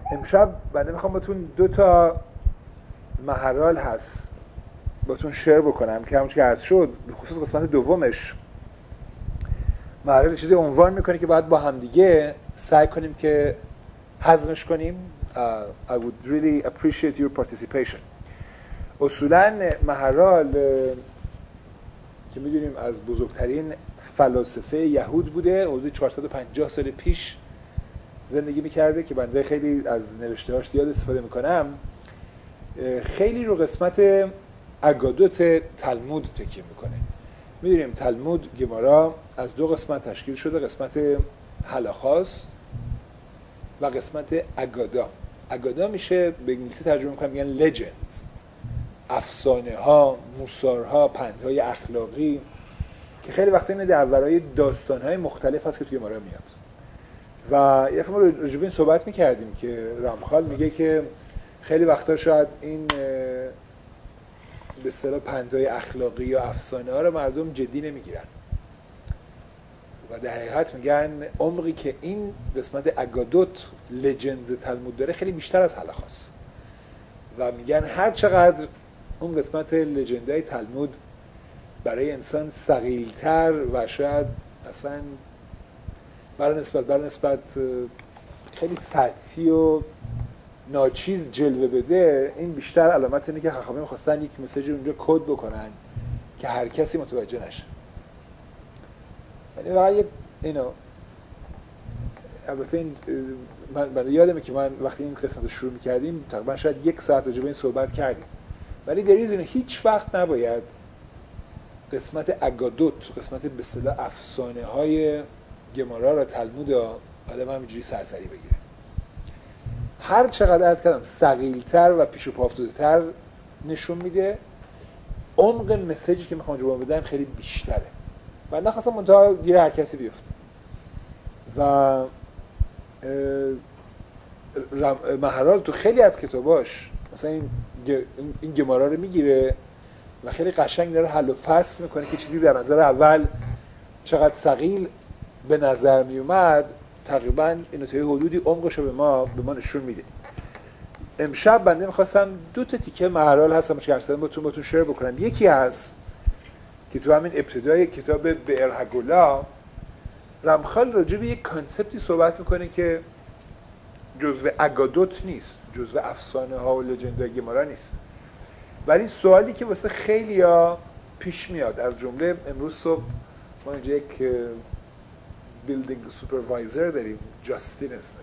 امشب بنده میخوام باتون 2 محرال هست باتون شیر بکنم که همونش که عرض شد به خصوص قسمت دومش محرال چیزی عنوان میکنه که باید با همدیگه سعی کنیم که هضمش کنیم. I would really appreciate your participation. اصولاً محرال که میدونیم از بزرگترین فلاسفه یهود بوده، حدود 450 سال پیش زندگی میکرده که بنده خیلی از نوشته‌هاش زیاد استفاده میکنم. خیلی رو قسمت اگادوت تلمود تکیه میکنه. میدونیم تلمود گمارا از 2 قسمت تشکیل شده، قسمت هلاخاس و قسمت اگادا. اگادا میشه به انگلیسی ترجمه میکنم میگن لجندز، افسانه ها، موسارها، پندهای اخلاقی که خیلی وقتا اینه درباره داستان های مختلف هست که توی گمارا میاد. و یه ما راجع به این صحبت میکردیم که رامخال میگه که خیلی وقتا شاید این به اصطلاح پندهای اخلاقی یا افسانه ها رو مردم جدی نمیگیرن و در حقیقت میگن عمقی که این قسمت اگادوت لجندز تلمود داره خیلی بیشتر از هلاخاست و میگن هر چقدر اون قسمت لجندهای تلمود برای انسان ثقیل‌تر و شاید اصلا برای نسبت خیلی سطحی و ناچیز جلوه بده، این بیشتر علامت اینه که خاخامی می‌خواستن یک مسیج اونجا کد بکنن که هر کسی متوجه نشه. یعنی واقعا البته این من یادمه که من وقتی این قسمت رو شروع می‌کردیم تقریبا شاید 1 ساعت راجع به این صحبت کردیم، ولی در این هیچ وقت نباید قسمت اگادوت، قسمت به اصطلاح افسانه‌های گمارا را تلمود آدم همینجوری سرسری بگیره. هر چقدر عرض کردم ثقیل‌تر و پیش و پا افتاده‌تر نشون میده، عمق مسیجی که میخوام جواب بدم خیلی بیشتره و نخواستم منتها گیر هر کسی بیفته. و محرال تو خیلی از کتاباش مثلا این گمارا رو میگیره و خیلی قشنگ داره حل و فصل میکنه که چیزی در نظر اول چقدر ثقیل به نظر میومد تقریبا اینو تا حدودی عمقشو به ما نشون میده. امشب بنده میخواستم 2 تیکه محرال هستم که ارسلم باتون شیر بکنم. یکی هست که تو همین ابتدای کتاب بئر هگولا رامخال راجع به یک کانسپتی صحبت میکنه که جزو اگادوت نیست، جزو افسانه ها و لجندهای گمارا نیست، ولی سوالی که واسه خیلیا پیش میاد، از جمله امروز صبح ما اینجا یک بیلدینگ سوپروایزر داریم، جاستین اسمش،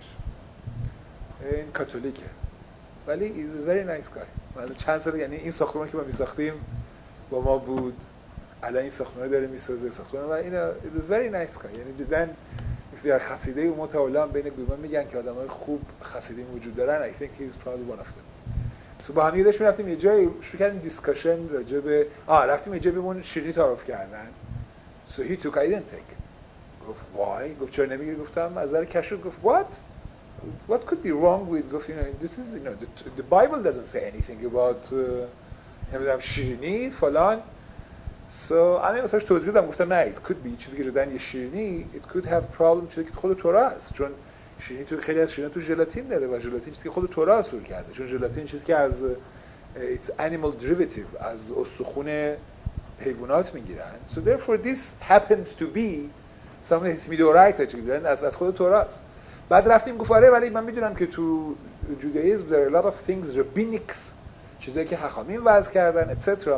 این کاتولیکه ولی he's a very nice guy. من چند سال یعنی این ساختمان که ما میساختیم با ما بود، الان این ساختمان داره میسازه ساختمان و اینا he's a very nice guy. یعنی جدا مثلا خسیده و متعالم بین گروه میگن که آدمای خوب خسیده وجود دارن. I think he's probably one of them. با هم یادش میرفتیم یه جایی شروع کردیم دیسکشن راجع به رفتیم یه جایی بهمون شیرینی تعارف کردن. So he took, I didn't take. گفت why؟ گفت چرا نمیگیری؟ گفتم از نظر کشف. گفت what could be wrong with گفت this is the Bible doesn't say anything about نمیدونم شیرینی فلان. So من واسش توضیح دادم، گفتم نه it could be چیزی که جدن یه شیرینی it could have problem چیزی که خود تورا است، چون شیرینی تو خیلی از شیرینی تو ژلاتین داره و ژلاتین چیزی که خود تورا اصول کرده، چون ژلاتین چیزی که از it's animal derivative از استخوان حیوانات میگیرن. So therefore this happens to be something that's میدورایت چیزی از خود تورا است. بعد رفتیم گفت آره ولی من میدونم که تو جودائیسم there are a lot of things rabbinics چیزایی که خاخامین وضع کردن etc.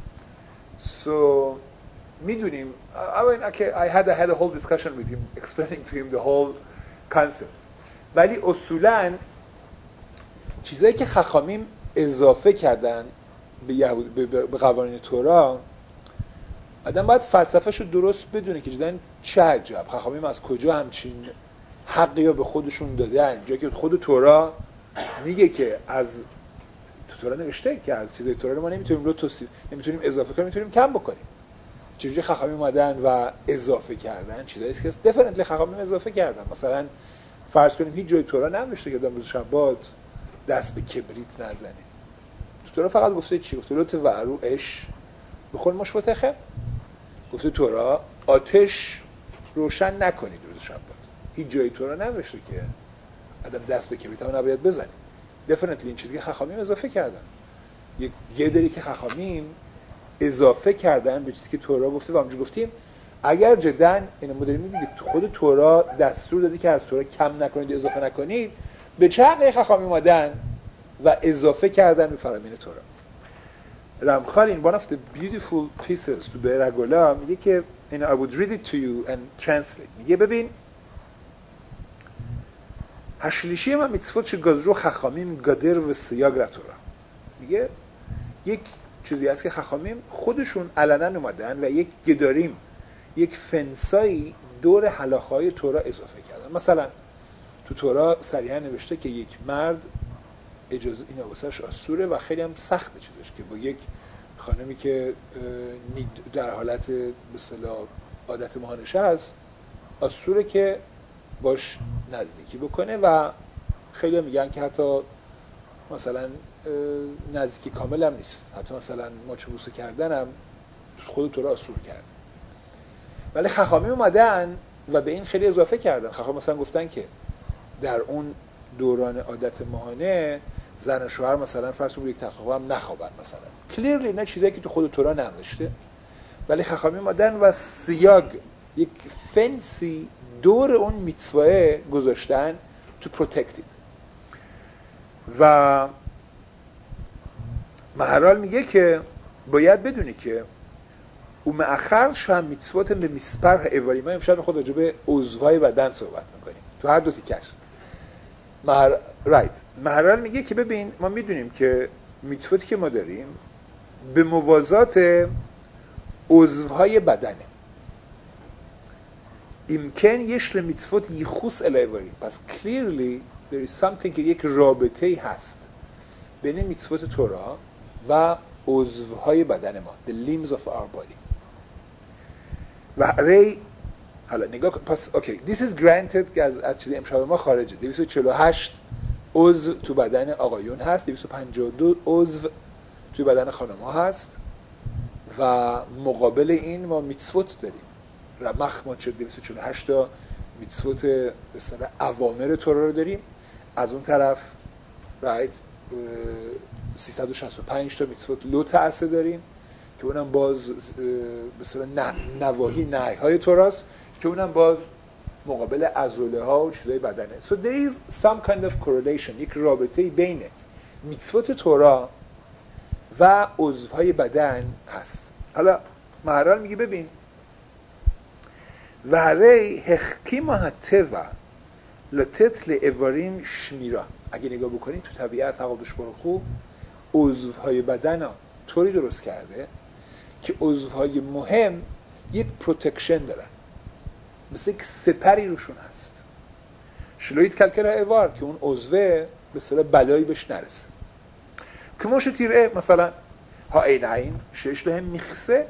So میدونیم I had a whole discussion with him explaining to him the whole concept. ولی اصولاً چیزایی که خاخامین اضافه کردن به قوانین تورا، آدم باید فلسفه‌شو درست بدونه که جدن چه عجب خاخامین از کجا همچین حقی رو به خودشون دادن، جایی که خود تورا میگه که از تورا نوشته که از چیزای تورا رو ما نمیتونیم نمیتونیم اضافه کنیم، میتونیم کم بکنیم. چجوری خاخامین اومدن و اضافه کردن چیزایی که دفنتلی خاخامین اضافه کردن. مثلا فرض کنیم هیچ جای تورا ننوشته که آدم روز شبات دست به کبریت نزنه. تورا فقط گفته چی؟ گفته لطف وعرو اش بخور مشفتخه. گفته تورا آتش روشن نکنید روز شبات. هیچ جای تورا نوشته که آدم دست به کبریت هم نباید بزنه. دفینیتلی این چیزی که خخامیم اضافه کردن، یه دری که خخامیم اضافه کردن به چیزی که تورا گفته و همونجوری گفتیم اگر جدا اینو ما داریم میگیم خود تورا دستور داده که از تورا کم نکنید و اضافه نکنید، به چه حقی خخامیم اومدن و اضافه کردن به فرامین تورا. رمخال in one of the beautiful pieces to Be'er میگه که I would read it to you and translate. میگه ببین השלישי מהמצוות שגזרו חכמים גדר וסייג לתורה. میگه یک چیزی هست که خخامیم خودشون علنا اومدن و یک گداریم، یک فنسایی دور حلاخه‌های تورا اضافه کردن. مثلا تو تورا صریحا نوشته که یک مرد اجازه این واسش آسوره و خیلی هم سخته چیزش که با یک خانمی که در حالت به اصطلاح عادت ماهانشه است آسوره که باش نزدیکی بکنه و خیلی میگن که حتی مثلا نزدیکی کامل هم نیست، حتی مثلا ماچ بوسه کردن هم خود تورا آسور کرد. ولی خخامی اومدن و به این خیلی اضافه کردن. خخام مثلا گفتن که در اون دوران عادت ماهانه زن و شوهر مثلا فرض کنید یک تخت هم نخوابن مثلا، کلیرلی نه چیزایی که تو خود تورا ننوشته، ولی خخامی اومدن و سیاگ یک فنسی دور اون میتسواه گذاشتن تو پروتکتید. و مهرال میگه که باید بدونی که او مأخر شم میتسوات به میسپر ایواری. ما امشب خود راجع به عضوهای بدن صحبت میکنیم تو هر دو تیکش. مهرال میگه که ببین ما میدونیم که میتسواتی که ما داریم به موازات عضوهای بدنه. امکان یشل میتسوات یخوس الایواری. پس clearly there is something که یک رابطه‌ای هست بین میتسوات تورا و عضوهای بدن ما، the limbs of our body. و ری حالا نگاه پس اوکی this is granted که از چیز امشب ما خارجه. 248 عضو تو بدن آقایون هست، 252 عضو تو بدن خانم‌ها هست و مقابل این ما میتسوت داریم. رمخ ما 248 تا میتسوت به اصطلاح اوامر تورا رو داریم، از اون طرف رایت 365 تا میتسوت لوت عصه داریم که اونم باز به اصطلاح نواهی نهی‌های توراست که اونم باز مقابل عضله ها و چیزای بدنه. So there is some kind of correlation، یک رابطه بین میتسوت تورا و عضوهای بدن هست. حالا مهرال میگه ببین و هری حکیمه هتوا لطت لعوارین شمیرا. اگه نگاه بکنین تو طبیعت قدوس بارخو عضوهای بدن ها طوری درست کرده که عضوهای مهم یک پروتکشن دارن، مثل یک سپری روشون هست. شلویت کلکل ایوار که اون عضوه به اصطلاح بلایی بهش نرسه. که موش تیره مثلا ها این شش لهم میخسه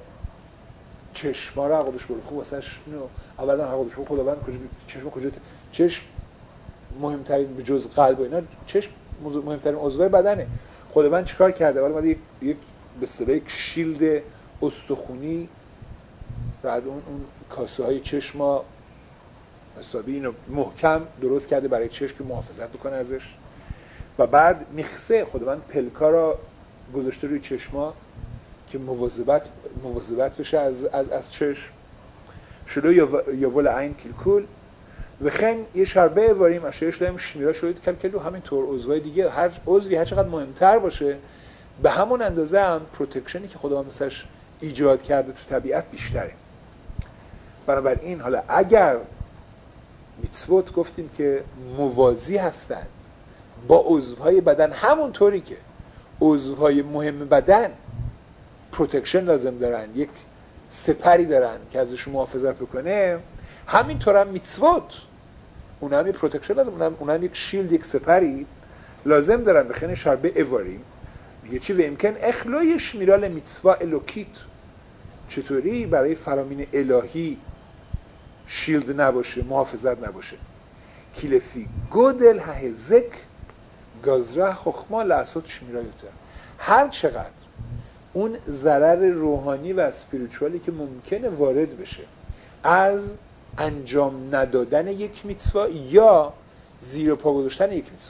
چشما را قدوس بارخو واسش اولا قدوس بارخو خداوند کجا چشم مهمترین به جز قلب و اینا چشم مهمترین عضو بدنه. خداوند چیکار کرده؟ ولی اومده یک به اصطلاح یک شیلد استخونی بعد اون کاسه‌های چشم حسابی اینو محکم درست کرده برای چشم که محافظت بکنه ازش. و بعد میخسه خداوند پلکا را گذاشته روی چشما که مواظبت بشه از چشم. شلو یا ول عین کلکول و خن یه شربه واریم اشیاءش لهم شمیرا شوید کلکلو. همینطور عضوهای دیگه هر عضوی هر چقدر مهمتر باشه به همون اندازه هم پروتکشنی که خداوند مثلش ایجاد کرده تو طبیعت بیشتره. بنابراین حالا اگر میتسوت گفتیم که موازی هستن با عضوهای بدن، همونطوری که عضوهای مهم بدن پروتکشن لازم دارن، یک سپری دارن که ازشون محافظت بکنه، همینطور هم میتسوت اونا هم یک پروتکشن لازم، اونا هم یک شیلد، یک سپری لازم دارن. بخینه شربه اواری میگه چی و امکان اخلای شمیرال میتسوا الوکیت، چطوری برای فرامین الهی شیلد نباشه، محافظت نباشه. کلفی گودل هزک گازره خخما لحظات شمیرایوته. هر چقدر اون ضرر روحانی و اسپریچوالی که ممکنه وارد بشه از انجام ندادن یک میتسوا یا زیر پا گذاشتن یک میتوه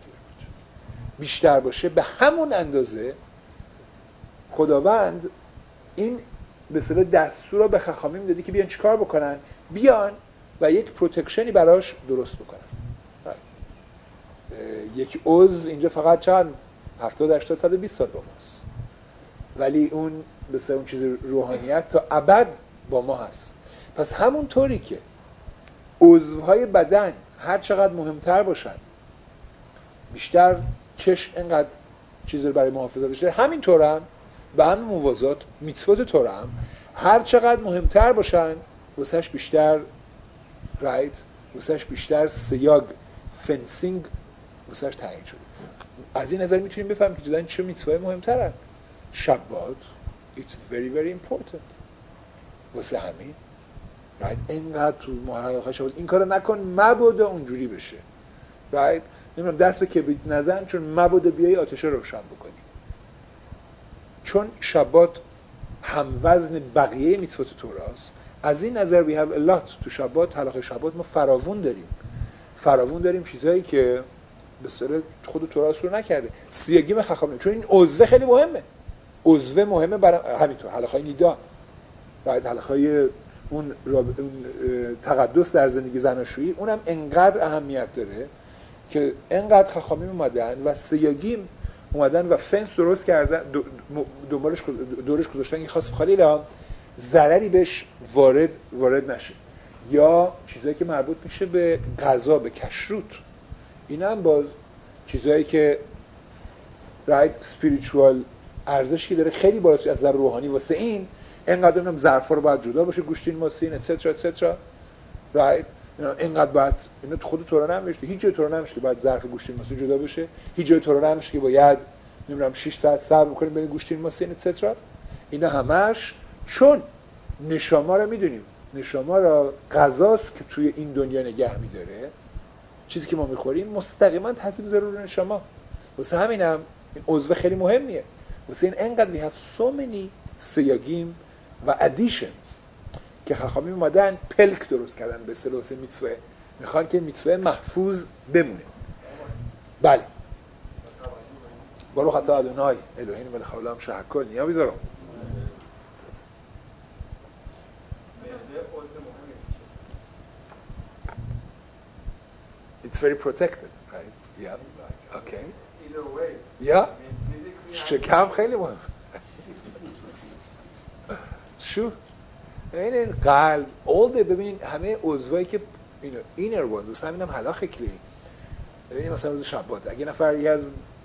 بیشتر باشه، به همون اندازه خداوند این به اصطلاح دستور رو به خخامیم دادی که بیان چیکار بکنن، بیان و یک پروتکشنی براش درست بکنن. یک عضو اینجا فقط چند 70 80 120 سال با ماست، ولی اون به اصطلاح اون چیز روحانیت تا ابد با ما هست. پس همونطوری که عضوهای بدن هر چقدر مهمتر باشن، بیشتر چشم اینقدر چیز رو برای محافظتش داره، همینطور هم به هم موازات میتوات طور هم هر چقدر مهمتر باشن واسهش بیشتر رایت، واسهش بیشتر سیاگ فنسینگ واسهش تعیین شده. از این نظر میتونیم بفهمیم که جدا چه میتوای مهمترن. شبات it's very very important واسه همین رایت اینقدر تو محرقه شبات این کارو نکن مبادا اونجوری بشه، رایت نمیدونم دست به کبریت نزن چون مبادا بیای آتش روشن بکنی، چون شبات هم وزن بقیه میتوات توراست. از این نظر we have a lot تو شبات، حلقه شبات ما فراوون داریم چیزایی که به صورت خود توراست رو نکرده. سیاگیم خخامیم چون این عضو خیلی مهمه، عضو مهمه برای همینطور حلقه نیدا، بعد حلقه اون تقدس در زندگی زناشویی اونم انقدر اهمیت داره که انقدر خخامیم اومدن و سیاگیم اومدن و فنس درست کردن، دورش گذاشتن که خاص خالیلا ضرری بهش وارد نشه، یا چیزایی که مربوط میشه به غذا، به کشروت. این هم باز چیزایی که رایت اسپریچوال ارزشی داره خیلی بالاست از نظر روحانی. واسه این اینقدر هم ظرفا رو باید جدا باشه، گوشتین ماسین اتسترا اتسترا، رایت اینقدر باید اینو خود تورا نمیشه، هیچ جای تورا نمیشه که باید ظرف گوشتین ماسین جدا بشه، هیچ جای تورا نمیشه که باید نمیدونم 6 ساعت صبر بکنیم بین گوشتین ماسین اتسترا. اینا همش چون نشاما رو میدونیم، نشاما را غذاست که توی این دنیا نگه میداره، چیزی که ما میخوریم مستقیما تاثیر میذاره رو نشاما. واسه همینم این عضو خیلی مهمیه. واسه این انقدر we have so many سیاگیم و additions که خخامیم اومدن پلک درست کردن به اصطلاح واسه میتسوه، میخوان که میتسوه محفوظ بمونه. بله برو خطا ادونای الهین ملک العالم شهکل نیا بیزارم. It's very protected, right? Yeah. Okay. Either way. Yeah. شکم خیلی مهم. شو؟ این قلب، ببینید همه عضوایی که اینر واز، همین هم حلا خیلی. ببینید مثلا روز شبات، اگه نفر یه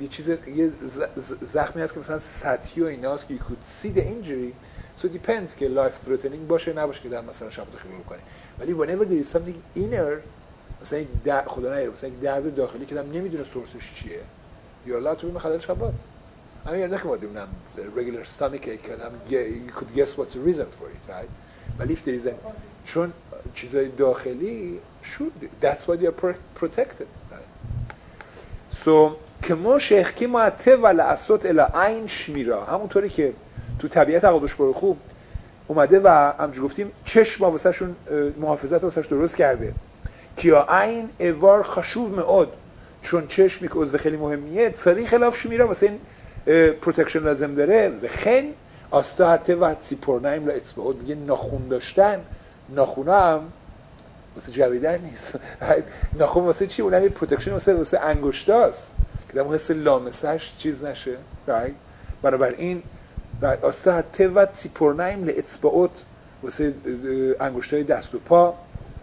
زخمی هست که مثلا سطحی و ایناست که you could see the injury, so it depends که life threatening باشه نباشه که در مثلا شبات خیلی بکنی. ولی whenever there is something inner، مثلا یک خدا نگیره مثلا یک درد داخلی که آدم نمیدونه سورسش چیه، یا الله تو خلال شبات همین یاد که ما دیدم regular stomach ache که آدم you could guess what's the reason for it, right? ولی if there is چون چیزای داخلی that's why they are protected, right? So کما شیخ معته و لعصوت الی عین شمیرا، همونطوری که تو طبیعت عقدش برو خوب اومده و همونجوری گفتیم چشم واسه شون محافظت واسش درست کرده کیا عین اوار خشوب معد، چون چشمی که عضو خیلی مهمیه سری خلاف شمیرا واسه این پروتکشن لازم داره. و خن آستا حتی و سیپورنایم لا اصبعود، میگه ناخون داشتن، ناخونا هم واسه جویدن نیست، ناخون واسه چی؟ اونم یه پروتکشن واسه انگشتاست که در حس لامسش چیز نشه، رایت؟ بنابراین آستا حتی و سیپورنایم لا اصبعود واسه انگشتای دست و پا.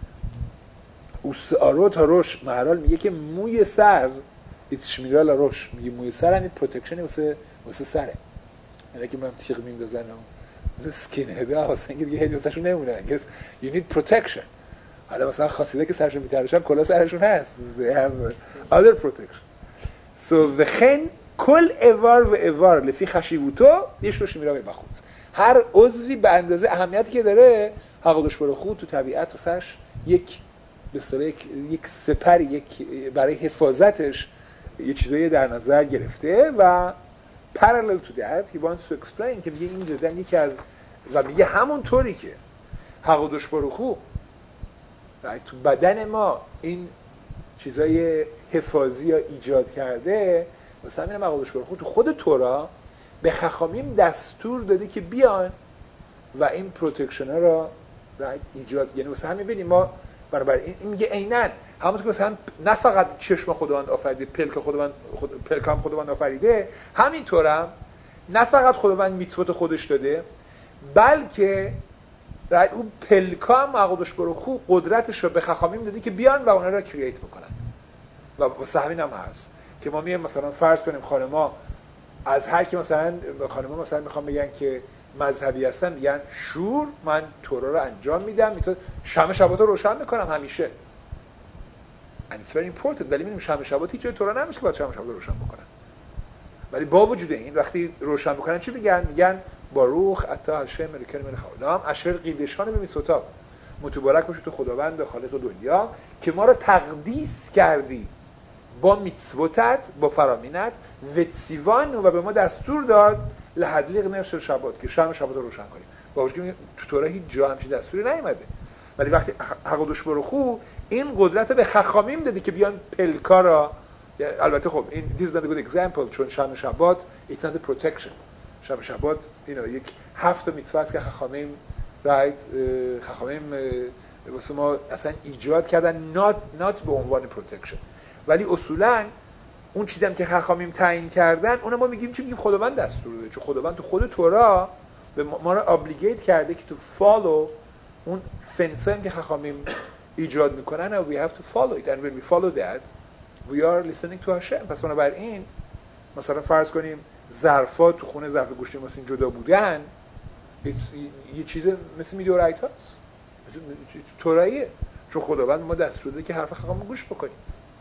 اوسارو تا روش محرال میگه که موی سر ایتشمیرال روش، میگه موی سر همین پروتکشنی واسه سره، یعنی که من تیغ میندازن مثلا سکین هده واسه اینکه دیگه هدی واسهشون نمونه، که you need protection. حالا مثلا خاصیده که سرشون میترشن کلا سرشون هست، they have other protection. so وخن کل اوار و اوار لفی خشیوتو یشوش میرا به بخود، هر عضوی به اندازه اهمیتی که داره حقوقش برای خود تو طبیعت واسش یک به اصطلاح یک سپر، یک برای حفاظتش یه چیزایی در نظر گرفته و parallel to that he wants to explain که میگه این جدا یکی از و میگه همونطوری که حقوقش برو خوب تو بدن ما این چیزای حفاظی یا ایجاد کرده، واسه همین مقادش برخورد تو خود تورا به خخامیم دستور داده که بیان و این پروتکشن ها را ایجاد، یعنی واسه همین ببینیم ما بنابراین این میگه عیناً همونطور که مثلا نه فقط چشم خداوند آفریده، پلک هم خداوند آفریده، همینطور هم نه فقط خداوند میتوت خودش داده، بلکه اون پلکا هم مقادش برخو قدرتش رو به خخامیم داده که بیان و اونا رو کرییت بکنن. و واسه همین هم هست که ما میایم مثلا فرض کنیم خانما از هر کی مثلا خانما مثلا میخوام بگن که مذهبی هستن، میگن شور من تورا رو انجام میدم، شمع شبات رو روشن میکنم همیشه. and it's very important. ولی میبینیم شمع شبات هیچ جای تورا نمیشه که باید شمع شبات رو روشن بکنن. ولی با وجود این وقتی روشن بکنن چی میگن؟ میگن باروخ اتا هشم ملک الملک العالم اشر قیدشان بمیتوتا، متبارک باشه تو خداوند خالق دنیا که ما رو تقدیس کردی با میتسوتت، با فرامینت و تسیوان، و به ما دستور داد لحدلیق نرش شبات که شمع شبات رو روشن کنیم. با وجود که تو تورا هیچ جا همچین دستوری نیومده، ولی وقتی حقدوش برخو این قدرت رو به خخامیم دادی که بیان پلکا را، البته خب این this is not a good example چون شمع شبات it's not a protection. شمع شبات یک 7 میتوا است که خخامیم خخامیم واسه ما اصلا ایجاد کردن not به عنوان protection، ولی اصولا اون چیزی که خخامیم تعیین کردن اون ما میگیم چی؟ میگیم خداوند دستور داده، چون خداوند تو خود تورا به ما رو ابلیگیت کرده که تو فالو اون فنسن که خخامیم ایجاد میکنن و we have to follow it and when we follow that we are listening to Hashem. پس بنابراین مثلا فرض کنیم ظرفا تو خونه ظرف گوشتی مثلا جدا بودن، یه چیز مثل میدورایت هست توراییه، چون خداوند ما دستور داده که حرف خخام گوش بکنیم.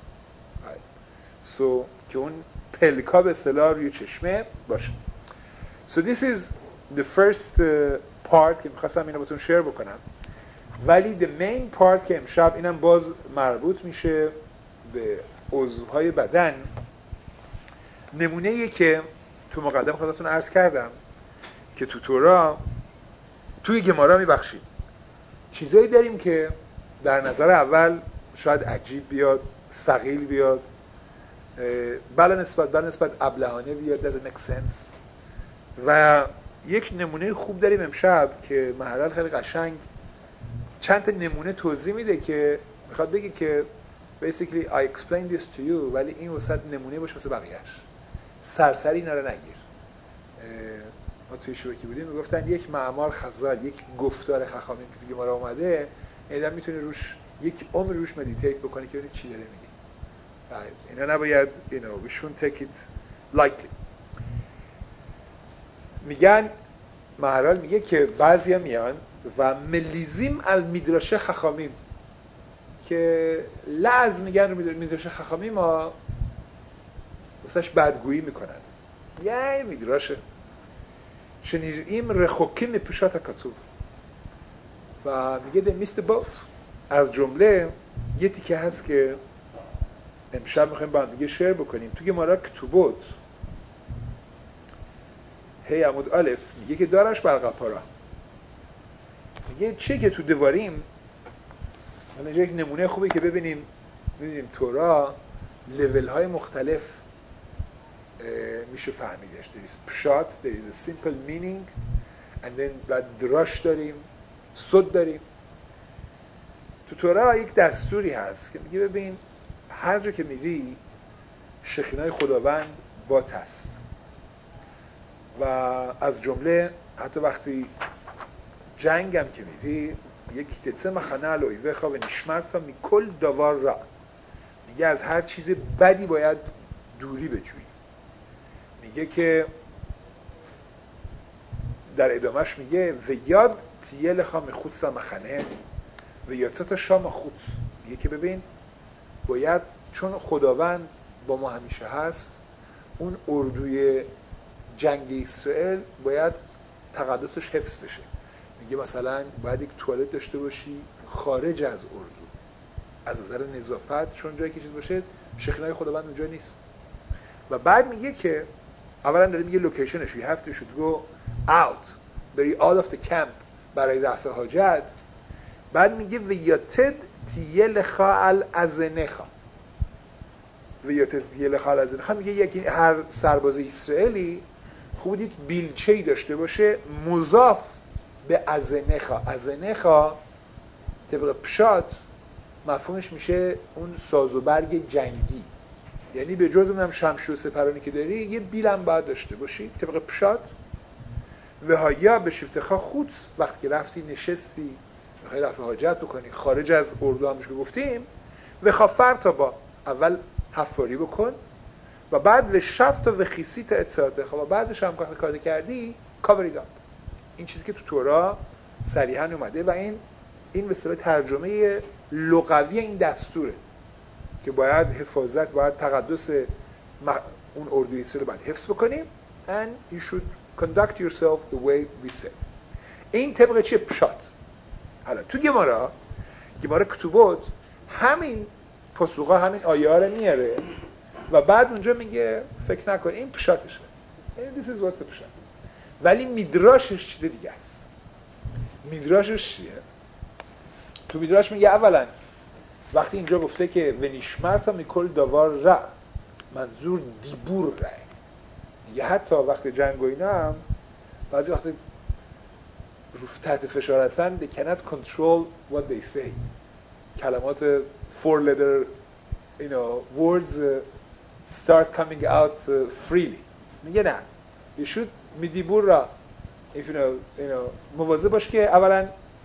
so که اون پلکا به اصطلاح روی چشمه باشه. so this is the first part که میخواستم اینو باتون شیر بکنم، ولی the main part که امشب اینم باز مربوط میشه به عضوهای بدن، نمونه‌ایه که تو مقدمه خدمتتون عرض کردم که تو تورا توی گمارا میبخشید چیزایی داریم که در نظر اول شاید عجیب بیاد، ثقیل بیاد، بله نسبت ابلهانه بیاد، doesn't make sense. و یک نمونه خوب داریم امشب که محرل خیلی قشنگ چند تا نمونه توضیح میده که میخواد بگه که basically I explained this to you، ولی این وسط نمونه باشه واسه بقیه‌اش، سرسری اینا رو نگیر. ما توی شبکه بودیم میگفتن یک معمار خزال، یک گفتار خخامی که دیگه ما را اومده، اینا میتونی روش یک عمر روش مدیتیت بکنی که ببینی چی داره میگه. اینا نباید we shouldn't take it lightly. میگن محرال میگه که بعضیا میان و ملیزیم المیدراشه خخامیم، که لعظ میگن رو میدراشه خخامیم ها واسهش بدگویی میکنن، یه میدراشه شنیریم رخوکیم پیشات کتوب، و میگه ده میست بوت. از جمله یه تیکه هست که امشب میخوایم با هم دیگه شیر بکنیم تو گمارا کتوبوت هی عمود الف، میگه که دارش برقپارا، میگه چه که تو دواریم. اینجا یک نمونه خوبه که ببینیم تورا لیول های مختلف میشه فهمیدش. there is pshat, there is a simple meaning and then بعد دراش داریم، صد داریم. تو تورا یک دستوری هست که میگه ببین هر جا که میری شخینای خداوند بات هست، و از جمله حتی وقتی جنگ هم که میری یک تیتسه مخنه علویوه خواه و نشمرت و میکل دوار را، میگه از هر چیز بدی باید دوری بجویی. میگه که در ادامهش میگه و یاد تیل خواه مخوص و مخنه و یادسات شام خود، میگه که ببین باید چون خداوند با ما همیشه هست، اون اردوی جنگ اسرائیل باید تقدسش حفظ بشه. میگه مثلا باید یک توالت داشته باشی خارج از اردو از نظر نظافت، چون جایی که چیز باشه شخینای خداوند اونجا نیست. و بعد میگه که اولا داره میگه لوکیشنش you have to should go out، بری out of the camp برای رفع حاجت. بعد میگه و یاتد تیل خال ازنخا، ویاتت یلخال از این میگه یکی هر سرباز اسرائیلی خوب دید بیلچه‌ای داشته باشه مضاف به ازنخا. ازنخا طبق پشات مفهومش میشه اون ساز و برگ جنگی، یعنی به جز اونم شمشیر و سپرانی که داری یه بیلم باید داشته باشی طبق پشات. و هایا به شفتخا خود وقتی که رفتی نشستی بخوای رفع حاجت بکنی خارج از اردو همش که گفتیم و خافر تا با اول حفاری بکن و بعد و شفت و خیسی تا اتصالاته. خب بعدش هم کار کردی کاوری داد. این چیزی که تو تورا صریحاً اومده و این به اصطلاح ترجمه لغوی این دستوره که باید حفاظت، باید تقدس اون اردوی اسرائیل باید حفظ بکنیم and you should conduct yourself the way we said. این طبق چیه؟ پشات. حالا تو گمارا کتوبات همین پاسوقا همین آیه ها رو میاره و بعد اونجا میگه فکر نکن این پشاتشه. This is what's پشات. ولی میدراشش چیز دیگه است. میدراشش چیه؟ تو میدراش میگه اولا وقتی اینجا گفته که ونیشمرتا میکل داوار را، منظور دیبور رای. میگه حتی وقتی جنگ و اینا هم بعضی وقتی رو تحت فشار هستن they cannot control what they say. کلمات four letter words start coming out freely. میگه نه you should میدیبور را if you know مواظب باش که اولا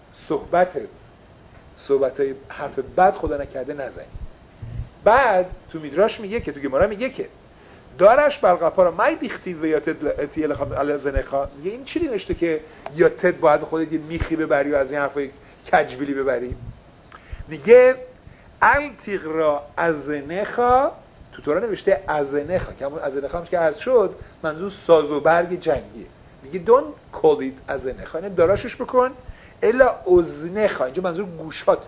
صحبتای حرف بد خدا نکرده نزنی. بعد تو میدراش میگه که تو گمارا میگه که دارش برقپا را مای بیختی و یاتت اتیل زنخا. میگه این چی نوشته که یاتت باید به خودت یه میخی ببری و از این حرفای کجبیلی ببری؟ میگه التیغرا ازنخا تو تورا نوشته ازنخا که همون ازنخا همش که عرض شد منظور ساز و برگ جنگیه. میگه don't call it ازنخا، اینه داراشش بکن الا ازنخا، اینجا منظور گوشاته.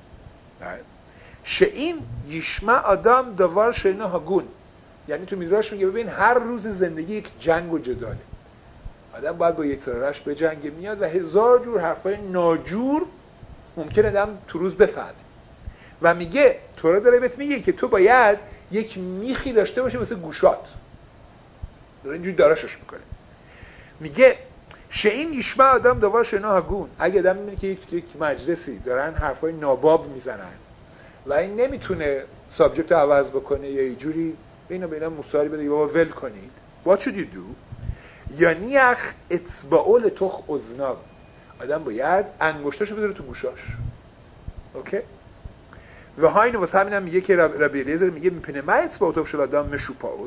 شئین یشمع آدم دوار شینا هاگون، یعنی تو میدراش میگه ببین هر روز زندگی یک جنگ و جداله، آدم باید با یک ترارش به جنگ میاد و هزار جور حرفای ناجور ممکنه آدم تو روز بفهمه و میگه تورا داره بهت میگه که تو باید یک میخی داشته باشه مثل گوشات. داره اینجوری داراشش میکنه. میگه شئین یشمع آدم دوار شینا هاگون، اگه آدم میبینه که یک مجلسی دارن حرفای ناباب میزنن و این نمیتونه سابجکت رو عوض بکنه یا یه جوری اینا مصاری بده بابا ول کنید، what should you do؟ یعنی اخ اطباعول تخ ازناب، آدم باید انگشتاشو بذاره تو گوشاش. اوکی؟ و ها اینو واسه همین هم میگه که ربی الیعزر میگه میپنه ما اطباع تخ شل آدم مشوپاود.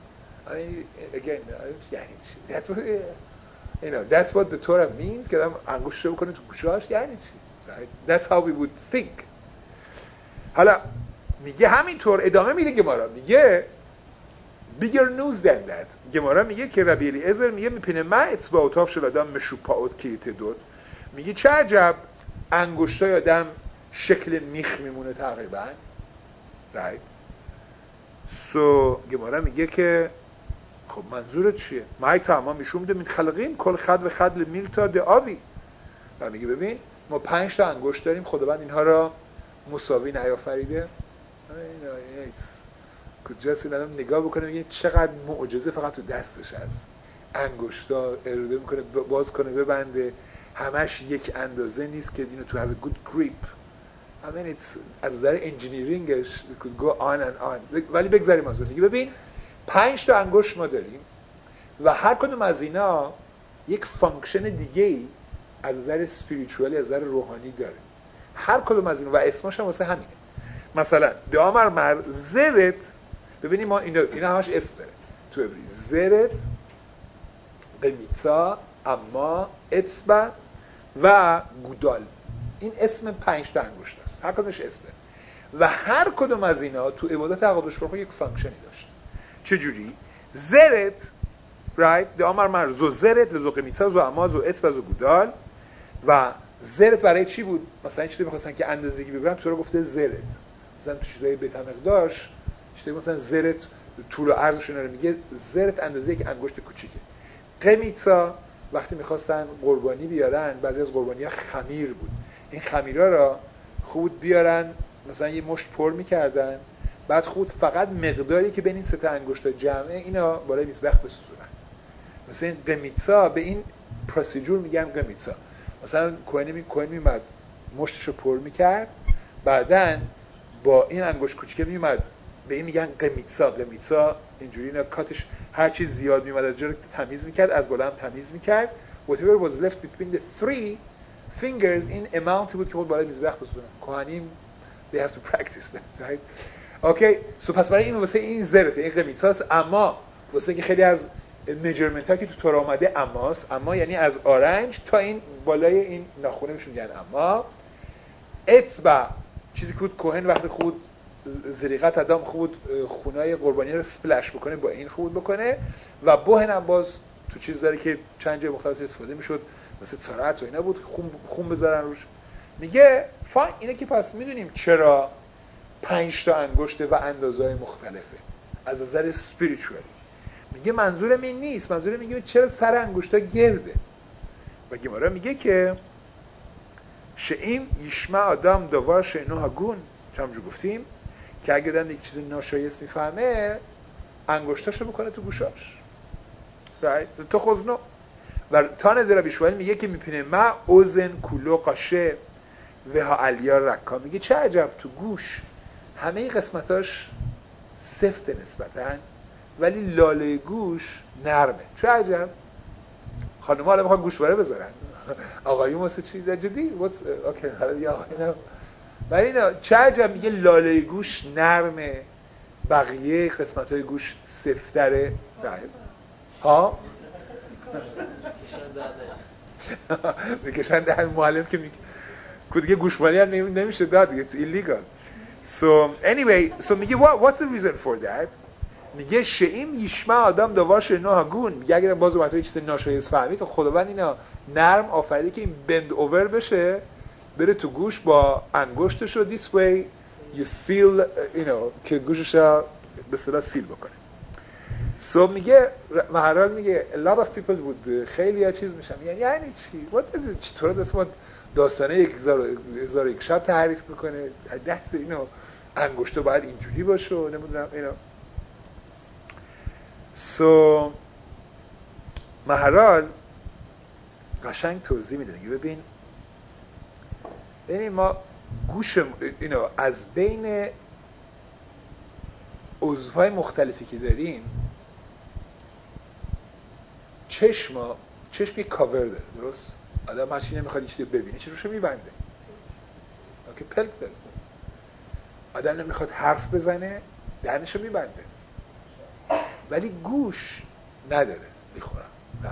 That's what the Torah means که آدم انگشتاشو بکنه تو گوشاش. یعنی چی؟ That's how we would think. حالا میگه همینطور ادامه میده گمارا، میگه bigger news than that. گمارا میگه که ربی الیعزر میگه میپینه ما اطباع تاف شل آدم مشوپاود که یتدود، میگه چه عجب انگشتای آدم شکل میخ میمونه تقریبا. right so گمارا میگه که خب منظورت چیه؟ مای تمام میشوم ده خلقیم کل خد و خد لمیلتا ده آوی. و میگه ببین ما 5 تا انگشت داریم، خداوند اینها را مساوی نیافریده. کجاست این آدم نگاه بکنه میگه چقدر معجزه فقط تو دستش هست، انگشتا اراده میکنه باز کنه ببنده، همش یک اندازه نیست که اینو تو have a good grip. I mean it's از نظر انجینیرینگش we could go on and on. ولی بگذاریم از اون. میگه ببین 5 تا انگشت ما داریم و هر کدوم از اینا یک فانکشن دیگه‌ای از نظر اسپریچوالی، از نظر روحانی داره. هر کدوم از اینا و اسمش هم واسه همینه. مثلا دامر مر زرت، ببینیم ما اینا همش اسم داره تو عبری. زرت، قمیصا، اما، اصبع و گودال، این اسم 5 تا انگشت است. هر کدومش اسم داره و هر کدوم از اینا تو عبادت عقاید شورا یک فانکشنی داشت. چجوری؟ زرت right دامر مر زو زرت لزو قمیصا زو اما زو اصبع زو گودال. و زرت برای چی بود؟ مثلا چیزی می‌خواستن که اندازه‌گیری ببرن، تو رو گفته زرت. مثلا تو چیزای بیت مقدارش چیزی مثلا زرت طول و عرضش رو میگه زرت اندازه یک انگشت کوچیکه. قمیصا وقتی می‌خواستن قربانی بیارن، بعضی از قربانی‌ها خمیر بود، این خمیرا را خوب بیارن مثلا یه مشت پر می‌کردن، بعد خود فقط مقداری که بین این سه تا انگشتا جمعه اینا بالای میزبخ بسوزونن. مثلا این قمیتسا، به این پروسیجور میگن قمیتسا. مثلا کوهن میمد مشتشو پر میکرد، بعدن با این انگشت کوچیکه میومد به این میگن قمیتسا. قمیتسا اینجوری اینا کاتش هر چیز زیاد میومد از جا تمیز میکرد، از بالا هم تمیز میکرد. whatever was left between the three fingers این اماونتی بود که خود بالای میزبخ بسوزونن. کوهنیم they have to practice that, right? اوکی، سو پس برای این واسه این ظرفه، این قمیتاست. اما واسه که خیلی از میجرمنت ها که تو تورا اومده اماست، اما یعنی از آرنج تا این بالای این ناخونه میشون میگن اما. اصبع چیزی که کوهن وقتی خود زریقت ادام خود خونای قربانی رو سپلش بکنه با این خود بکنه. و بوهن هم باز تو چیز داره که چند جای مختلف استفاده میشد، مثل تارت و اینا بود، خون بذارن روش. میگه فاین، اینه که پس میدونیم چرا 5 تا انگشته و اندازه‌های مختلفه از نظر اسپریچوالی. میگه منظورم این نیست، منظورم میگه چرا سر انگشتا گرده. و گمارا میگه که شئیم یشمع آدم دوار شئنو هاگون، همونجور گفتیم که اگه دن یک چیز ناشایست میفهمه انگشتاشو بکنه تو گوشاش، right؟ تو خودنو و تا نظر بیشوال میگه که میپینه ما اوزن کولو قاشه و ها علیا رکا. میگه چه عجب تو گوش همه قسمتاش سفته نسبتاً، ولی لاله گوش نرمه. چه عجب. خانم‌ها حالا میخوان گوشواره بذارن، آقایون واسه چی جدی؟ اوکی حالا دیگه آقایون. ولی اینا چه عجب، میگه لاله گوش نرمه، بقیه قسمت‌های گوش سفتره. ها میکشن دهن معلم که دیگه گوشمالی هم نمیشه داد دیگه، it's illegal. So anyway, so میگه what's the reason for that؟ میگه شئیم یشمع آدم دواش ناهگون. میگه اگر باز اومد یه چیز ناشایست فهمید تو خداوند اینا نرم آفریده که این بند اوور بشه بره تو گوش با انگشتشو this way you seal که گوشش به اصطلاح سیل بکنه. So میگه مهرال میگه a lot of people would خیلی ها چیز میشن یعنی چی؟ what is it؟ چطور دست داستانه 1001 شب تعریف میکنه؟ دست انگشتو باید اینجوری باشه و نمیدونم So مهرال قشنگ توضیح میده. میگه ببین ما گوش از بین عضوهای مختلفی که داریم چشم یک کاور داره، درست؟ آدم هرچی نمیخواد چیزی ببینه چشمشو میبنده. اوکی، پلک داره. آدم نمیخواد حرف بزنه دهنشو میبنده. ولی گوش نداره میخورم.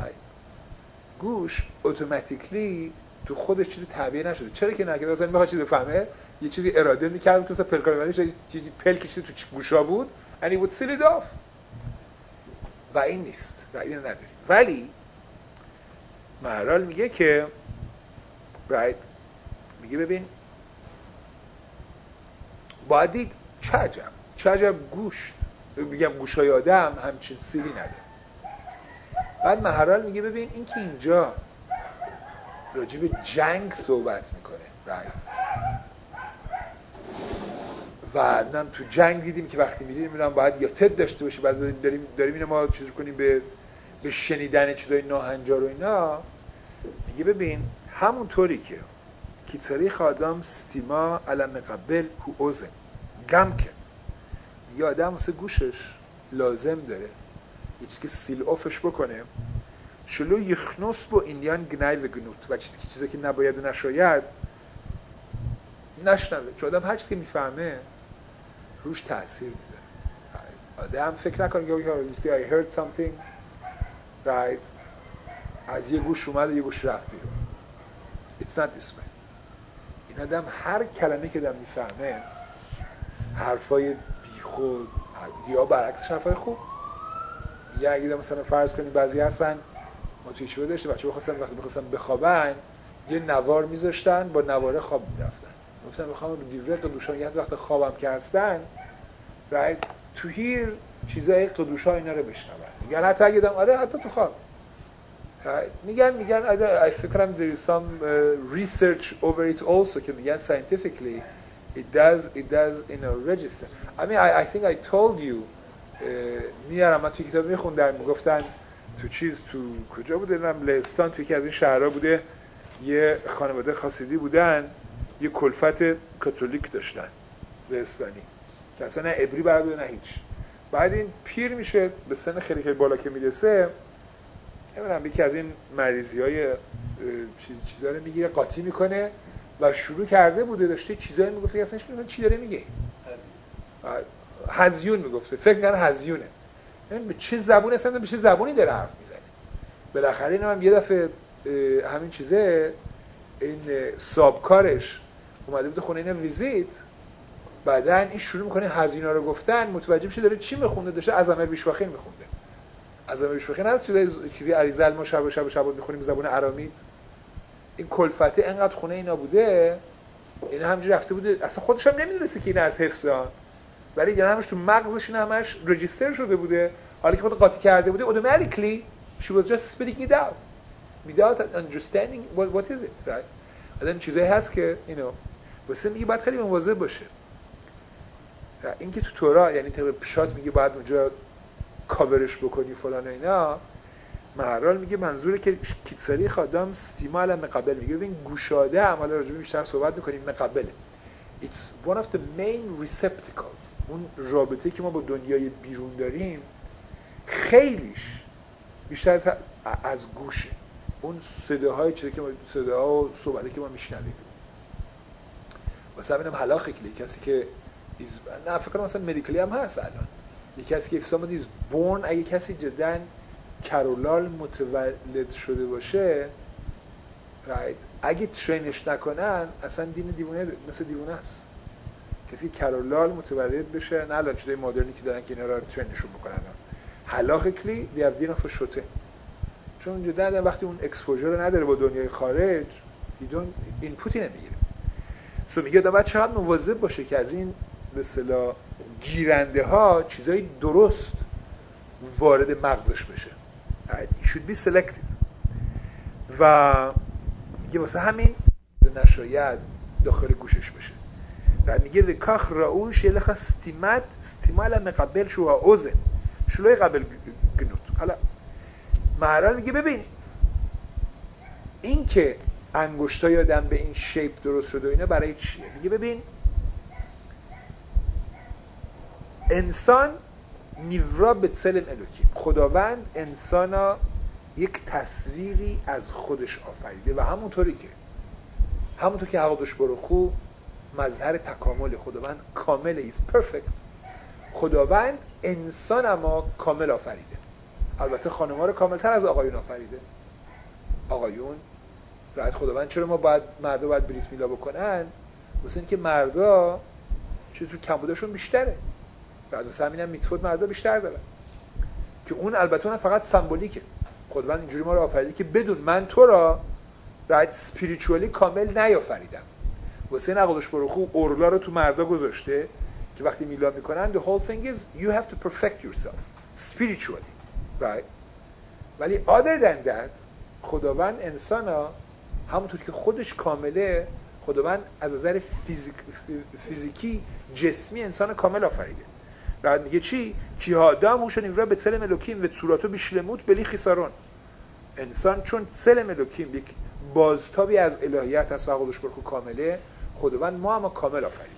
گوش اتوماتیکلی تو خودش چیزی تعبیه نشده. چرا که نه؟ که مثلا میخواد چیزی بفهمه یه چیزی اراده میکرد که مثلا پلکاری چیزی پلکی چیزی تو گوشا بود and he would seal it off. و این نیست و این نداری. ولی مهرال میگه که میگه ببین باید دید چه عجب گوش میگم گوشای آدم همچین سیلی نداره. بعد مهرال میگه ببین این که اینجا راجع به جنگ صحبت میکنه و نم تو جنگ دیدیم که وقتی میدیم باید یا تد داشته باشه، بعد داریم اینو ما چیز کنیم به شنیدن چیزای ناهنجار و اینا. میگه ببین همونطوری که تاریخ آدم ستیما علم قبل هو اوزن گم که یه آدم واسه گوشش لازم داره یه چیزی که سیل آفش بکنه شلو یخنوس با اینیان گنای و گنوت و چیزی که نباید و نشاید نشنوه. چون آدم هر چیزی که میفهمه روش تأثیر میذاره. آدم فکر نکنه که I heard something از یه گوش اومد و یه گوش رفت بیرون. It's not this way. این آدم هر کلمه که آدم میفهمه حرفای بیخود یا برعکسش حرفای خوب. یا اگه مثلا فرض کنیم بعضی هستن ما توی چه داشته بچه‌ها وقتی می‌خواستن بخوابن یه نوار میذاشتن با نواره خواب می‌رفتن. گفتن می‌خوام رو دیوره قدوشان یه وقت خوابم که هستن تو هیر چیزای قدوشان اینا رو بشنون. میگن حتی اگه دم آره حتی تو خواب. میگن I فکر کنم there is some research over it also که میگن scientifically it does register. I mean I think I told you میارم من توی کتاب میخوندم میگفتن تو کجا بوده لهستان توی یکی از این شهرها بوده یه خانواده خاصیدی بودن یه کلفت کاتولیک داشتن لهستانی که اصلا نه عبری بلد بوده نه هیچ. بعد این پیر میشه به سن خیلی خیلی بالا که میرسه نمیدونم یکی از این مریضی‌های چیزا رو میگیره قاطی میکنه و شروع کرده بوده داشته چیزایی میگفته اصلا چی داره میگه هزیون میگفته فکر می‌کنه هزیونه یعنی به چه زبونی اصلا به چه زبونی داره حرف میزنه. بالاخره اینا هم یه دفعه همین چیزه این سابکارش اومده بود خونه اینا ویزیت بعدن این شروع میکنه هزیونا رو گفتن متوجه میشه داره چی میخونده داشته از امیر بیشواخین میخونده از امیر بیشواخین هست چیزی عریضه ما شب میخونیم زبان آرامید این کلفته انقدر خونه اینا بوده اینا همینجوری رفته بوده اصلا خودش هم نمیدونسته که این از حفظه ولی اینا همش تو مغزش این همش رجیستر شده بوده حالا که خود قاطی کرده بوده automatically she was just spitting it out without understanding what is it right آدم چیزایی هست که واسه میگه باید خیلی مواظب باشه این که تو تورا یعنی طبق پیشات میگه باید اونجا کاورش بکنی فلان و اینا مهرال میگه منظوره که کیتساری خادم استیما علی مقبل میگه ببین گوشاده عمل راجع بیشتر صحبت میکنیم مقبله it's one of the main receptacles اون رابطه که ما با دنیای بیرون داریم خیلیش بیشتر از گوشه اون صداهای چیزی که ما صداها و صحبتی که ما میشنویم واسه همینم هلاخیکلی کسی که نه فکر کنم مثلا مدیکلی هم هست الان یکی کسی که if somebody is born اگه کسی جدا کرولال متولد شده باشه right اگه ترینش نکنن اصلا دیوونه مثل دیوونه است کسی کرولال متولد بشه نه الان چیزای مدرنی که دارن که اینا رو ترینشون بکنن هلاخیکلی they have deen of a shooting چون جدا وقتی اون اکسپوژر رو نداره با دنیای خارج اینپوتی نمیگیره سو میگه باید چقدر مواظب باشه که از این به اصطلاح گیرنده ها چیزای درست وارد مغزش بشه he should be selective و میگه واسه همین نشاید داخل گوشش بشه بعد میگه ذکاخ راوش یلخ استیمال مقبل شو اوزن شلوی قبل گنوت حالا مهرال میگه ببین این که انگشتای آدم به این شیپ درست شده و اینا برای چیه میگه ببین انسان نیورا به چلم الوکی خداوند انسانا یک تصویری از خودش آفریده و همونطور که حقادش برخو مظهر تکامل خداوند کامله is perfect خداوند انسان اما کامل آفریده البته خانم‌ها رو کاملتر از آقایون آفریده آقایون رعایت خداوند چرا مردا باید بریت میلا بکنن واسه اینکه مردا چیزی رو کمبودشون بیشتره بعد واسه همینم میتفوت مردا بیشتر دارن که اون البته اون فقط سمبولیکه خداوند اینجوری ما رو آفریده که بدون من تو را رعایت اسپریچوالی کامل نیافریدم واسه این عقلش برخو اورلا رو تو مردا گذاشته که وقتی میلا میکنن the whole thing is you have to perfect yourself spiritually right ولی other than that خداوند انسانا همونطور که خودش کامله خداوند از نظر فیزیکی جسمی انسان کامل آفریده بعد میگه چی؟ کی آدم هوش نیورا به چلم الوکیم و صورتو بیشلموت بلی خیسارون انسان چون چلم الوکیم یک بازتابی از الهیت هست و خودش برخو کامله خداوند ما هم کامل آفریده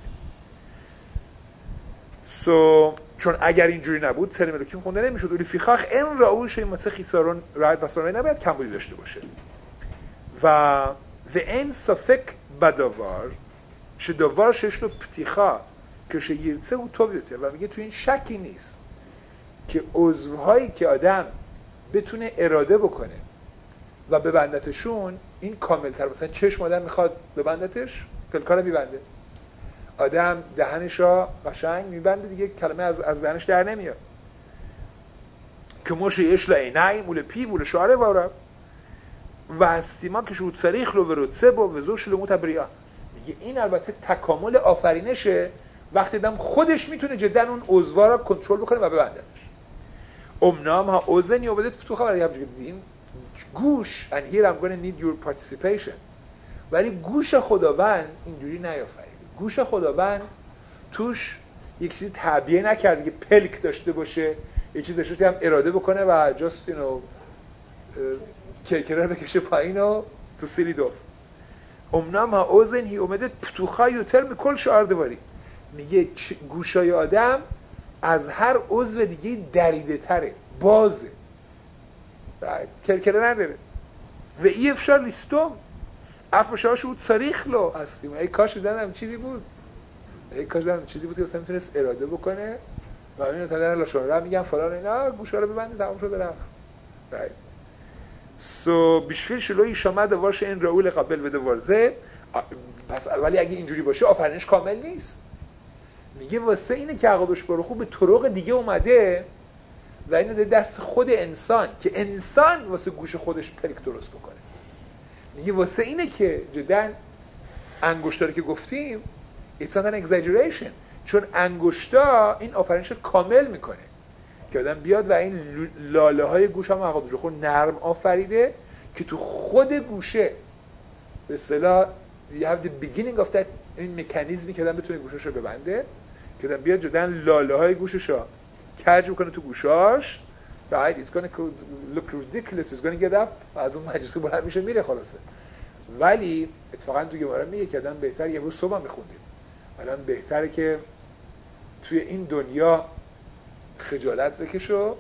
چون اگر اینجوری نبود چلم الوکیم خونده نمیشد اولی فیخاخ این راوش این مثل خیسارون رایت بسپرمه نباید کمبودی داشته باشه و این صفک بداوار شداوار شش رو پتیخا که شیرچه او تویوته و میگه تو این شکی نیست که عضوهایی که آدم بتونه اراده بکنه و ببندتشون این کاملتر مثلا چشم آدم میخواد ببندتش کلکار میبنده آدم دهنش را قشنگ میبنده دیگه کلمه از دهنش در نمیاد که موشه یشلا اینای مول پی مول شعره وارم و استیما که شود سریخ لو ورودسه با وزوش لمو تبریا میگه این البته تکامل آفرینشه وقتی دم خودش میتونه جدا اون عضوا را کنترل بکنه و ببندتش امنام ها اوزنی اوبدت تو خبر یه همچه دیدیم گوش and here I'm going to need your participation ولی گوش خداوند اینجوری نیافریده گوش خداوند توش یک چیزی تعبیه نکرده که پلک داشته باشه، یه چیزی داشته هم اراده بکنه و just کرکره رو بکشه پایین و تو سیلی دوف. امنام ها اوزن هی اومده پتوخای یوتر میکل شعار دواری، میگه گوشای آدم از هر عضو دیگه دریده تره، بازه، کرکره نداره. و ای افشار لیستم افشارش بود صریخ لو هستیم. ای کاش دادم چیزی بود، ای کاش دادم چیزی بود که اصلا میتونست اراده بکنه و همین اصلا در لاشون را میگن فلان اینا گوشا رو ببندید تمام شد رفت. سو بیشفیر شلوی شما دوارش این راول قبل بده ورزه. پس ولی اگه اینجوری باشه آفرینش کامل نیست. میگه واسه اینه که عقابش برو خوب به طرق دیگه اومده و اینو در دست خود انسان که انسان واسه گوش خودش پلک درست بکنه. میگه واسه اینه که جدا انگشتا رو که گفتیم it's not an exaggeration، چون انگشتا این آفرینش کامل میکنه که آدم بیاد و این لاله های گوش هم عقابش رو نرم آفریده که تو خود گوشه به اصطلاح you have the beginning of that، این مکانیزمی که آدم بتونه گوشش رو ببنده که آدم بیاد جدا لاله های گوشش رو کج بکنه تو گوشاش. right it's going to look ridiculous, it's going to get up، از اون مجلس بلند میشه میره خلاصه. ولی اتفاقا تو گمارا میگه که آدم بهتر یه روز صبح میخوندیم، الان بهتره که توی این دنیا خجالت بکشو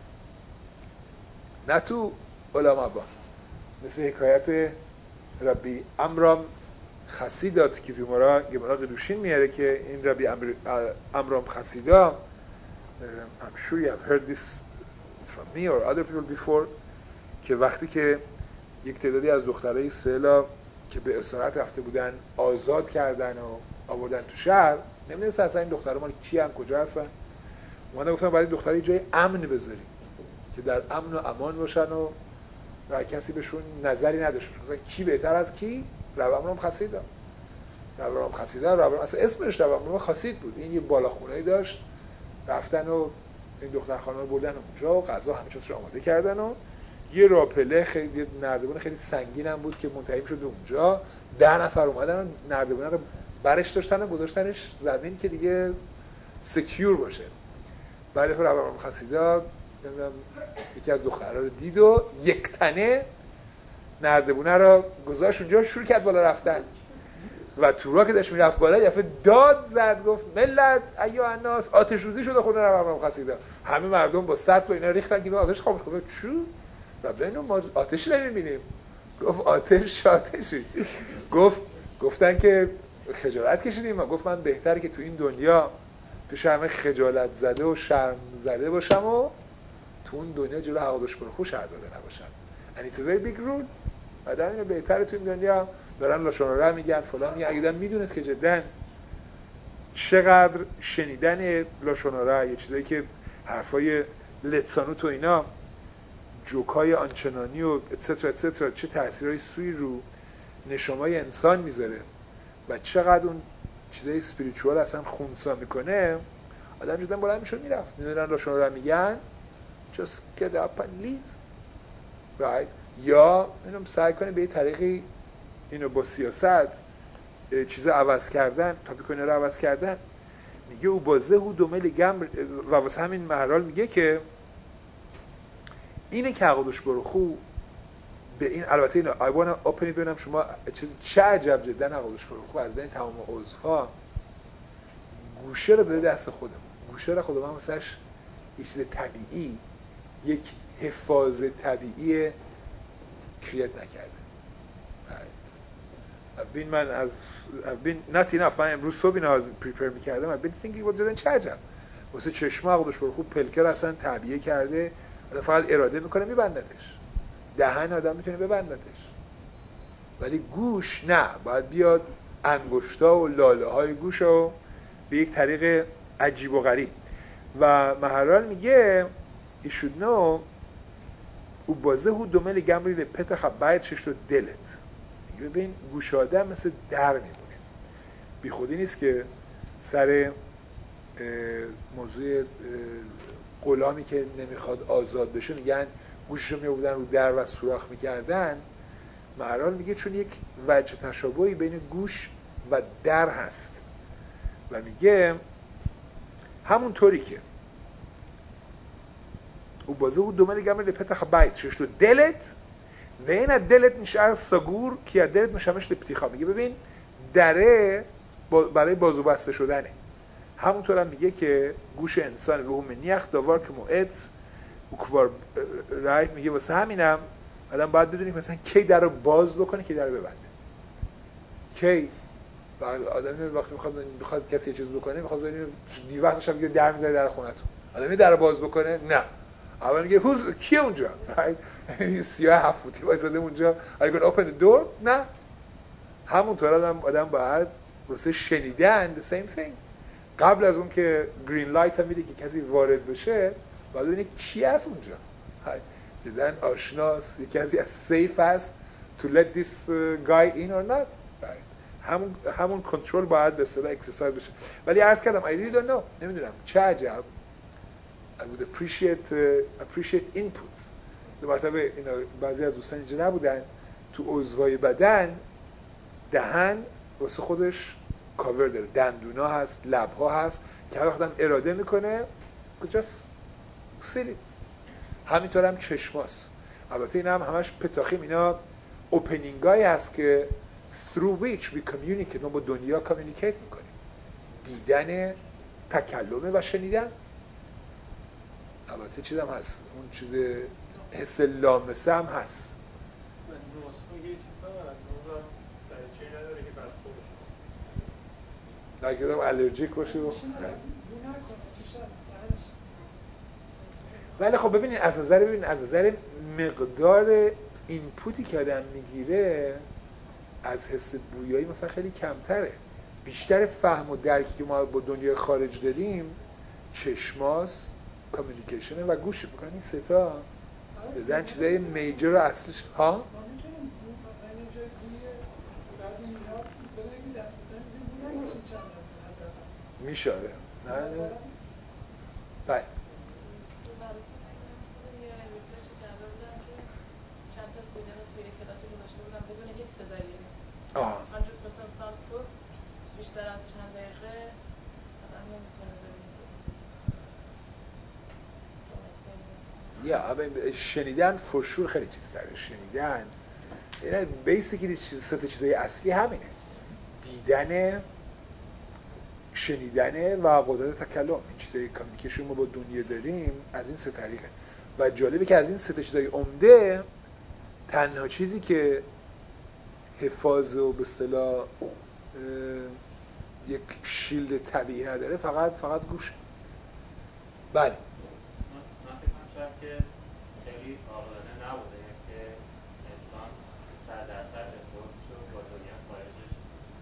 نه تو علما با، مثل حکایت ربی عمرم خسیدا که گمارا قدوشین میاره که این ربی عمرم خسیدا I'm sure you have heard this from me or other people before، که وقتی که یک تعدادی از دخترای اسرائیل که به اسارت رفته بودن آزاد کردن و آوردن تو شهر، نمیدونستن اصلا این دخترها مال کی ان کجا هستن، اومدن گفتن باید دخترای جای امن بذاریم که در امن و امان باشن و کسی بهشون نظری نداشته باشه. کی بهتر از کی؟ رب عمرم خسیدا. رب عمرم خسیدا اصلا اسمش رب عمرم خسید بود. این یه بالاخونه‌ای داشت، رفتن و این دختر خانم رو بردن اونجا و غذا همه چیزش رو آماده کردن و یه راپله خیلی، یه نردبون خیلی سنگین هم بود که منتهی شد اونجا. 10 نفر اومدن و نردبون رو برش داشتن و گذاشتنش زمین که دیگه سکیور باشه. بعد رب عمرم خسیدا نمیدونم یکی از دخترها رو دید و یک تنه نردبونه رو گذاشت اونجا، شروع کرد بالا رفتن و تو راه که داشت میرفت بالا یه دفعه داد زد، گفت ملت ایها الناس، آتش روزی شده خونه رب عمرم خسیدا. همه مردم با سطل و اینا ریختن که آتش خاموش کنه. چو رب اینو ما آتشی نمیبینیم. گفت آتشی. گفتن که خجالت کشیدیم و گفت من بهتره که تو این دنیا پیش همه خجالت زده و شرم زده باشم و تو اون دنیا جلو عقابش برو شر داده نباشم. and it's a very big rule. آدم اینو بهتره تو این دنیا دارن لاشون میگن فلان میگن. اگه میدونست که جدا چقدر شنیدن لاشون یه چیزایی که حرفای لتسانو تو اینا جوکای آنچنانی و اتسترا چه تأثیرهای سوی رو نشمای انسان میذاره و چقدر اون چیزای اسپریچوال اصلا خونسا میکنه، آدم جدا بلند میشه میرفت. میدونن لاشون میگن just get up and leave. right؟ یا اینو سعی کنه به یه طریقی اینو با سیاست چیز عوض کردن، تاپیک اینا رو عوض کردن. میگه او بازه و دومل گم و واسه همین مهرال میگه که اینه که عقابش برو خوب به این، البته اینو I wanna open it ببینم شما چه عجب جدا عقابش برو خوب از بین تمام عضوها گوشه رو به دست خودمون. گوشه رو خودمون واسش یه چیز طبیعی، یک حفاظ طبیعی کریت نکرده. not enough. من امروز صبح اینا پریپر میکردم I've been thinking about چه عجب واسه چشم عقابش برو خوب پلکر اصلا طبیعی کرده، فقط اراده میکنه میبندتش. دهن آدم میتونه ببندتش ولی گوش نه، باید بیاد انگشتا و لاله های گوش رو به یک طریق عجیب و غریب. و مهرال میگه you should know او بازه هو دومل گمری به پتخ باید شش تو دلت. ببین گوش آدم مثل در میمونه. بی خودی نیست که سر موضوع غلامی که نمیخواد آزاد بشه میگن گوششو میبودن رو در و سوراخ میکردن. مهرال میگه چون یک وجه تشابهی بین گوش و در هست و میگه همونطوری که ובזהו דומה לגמרי לפתח הבית שיש לו דלת ואין הדלת נשאר סגור כי הדלת משמש לפתיחה. میگه ببین دره برای بازو بسته شدنه. همونطور هم میگه که گوش انسان و هم منیخ داوار که موعد و کوار رایت میگه واسه همینم آدم باید بدونیم مثلا کی در رو باز بکنه کی در رو ببنده. کی آدم وقتی میخواد کسی یه چیز بکنه میخواد ببینه دیر وقتش هم میگه در میذاره در خونتون. آدمی در رو باز بکنه نه. اول میگه کی اونجا؟ سیاه 7 فوتی وایساده اونجا. Are you gonna open the door؟ نه. همونطور آدم باید واسه شنیدن the same thing. قبل از اون که گرین لایت هم میده که کسی وارد بشه باید ببینه کی هست اونجا. دیدن آشناس کسی از سیف است to let this guy in or not. همون کنترل باید به اصطلاح اکسرسایز بشه. ولی عرض کردم I really don't know. نمیدونم چه عجب. I would appreciate inputs. دو مرتبه بعضی از دوستان اینجا نبودن تو عضوهای بدن دهن واسه خودش کاور داره، دندونا هست، لبها هست که هر وقت هم اراده میکنه just seal it. همینطور هم چشماست. البته این هم همش پتاخیم، اینا اوپنینگ هایی هست که through which we communicate، ما با دنیا کامیونیکیت میکنیم. دیدن، تکلمه و شنیدن. البته چیز هم هست، اون چیز حس لامسه هم هست. اگه دارم الرژیک باشه ولی خب ببینید از نظر مقدار اینپوتی که آدم میگیره از حس بویایی مثلا خیلی کمتره. بیشتر فهم و درکی که ما با دنیای خارج داریم چشماست، کامیونیکیشنه و گوشه. بکنن این سه تا دادن چیزای میجر و اصلش ها میشه. نه بله بیشتر از چند دقیقه آدم نمیتونه یا شنیدن فرشور خیلی چیز داره. شنیدن یعنی بیسیکلی سه تا چیزای اصلی همینه: دیدن، شنیدن و قدرت تکلم. این چیزای کامیونیکیشن ما با دنیا داریم از این سه طریقه. و جالبه که از این سه تا چیزای عمده تنها چیزی که حفاظ و به اصطلاح یک شیلد طبیعی نداره فقط گوشه. بله من فکر کنم که خیلی عاقلانه نبوده که انسان 100% ارتباطش رو با دنیا خارجش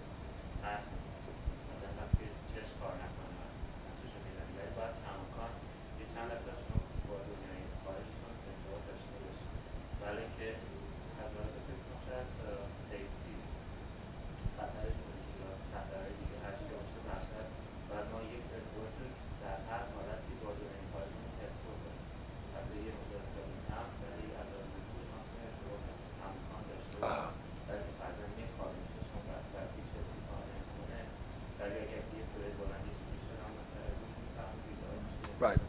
مثلا وقتی چشم کار نکنه چشم می‌بینه، ولی باید کماکان یه چند لحظه‌اش رو با دنیای خارجشون ارتباط داشته باشه. ولی که از لحاظ فکر کنم شاید سیفتی خطرش باشه یا خطرهای دیگه هر چی که باشه برشد باید ما یک ارتباط در هر حالتی با دنیای خارجشون حفظ بکنیم. حتی یه مدت هم ولی از لحاظ فکر کنم که ارتباط کماکان داشته باشه. ولی که فرضاً میخواد چشم وقتی هیچ کسی کار نمی‌کنه، ولی اگر یه صدای بلندی میشه هم مثلا از اون می‌فهمه بیدار میشه. right.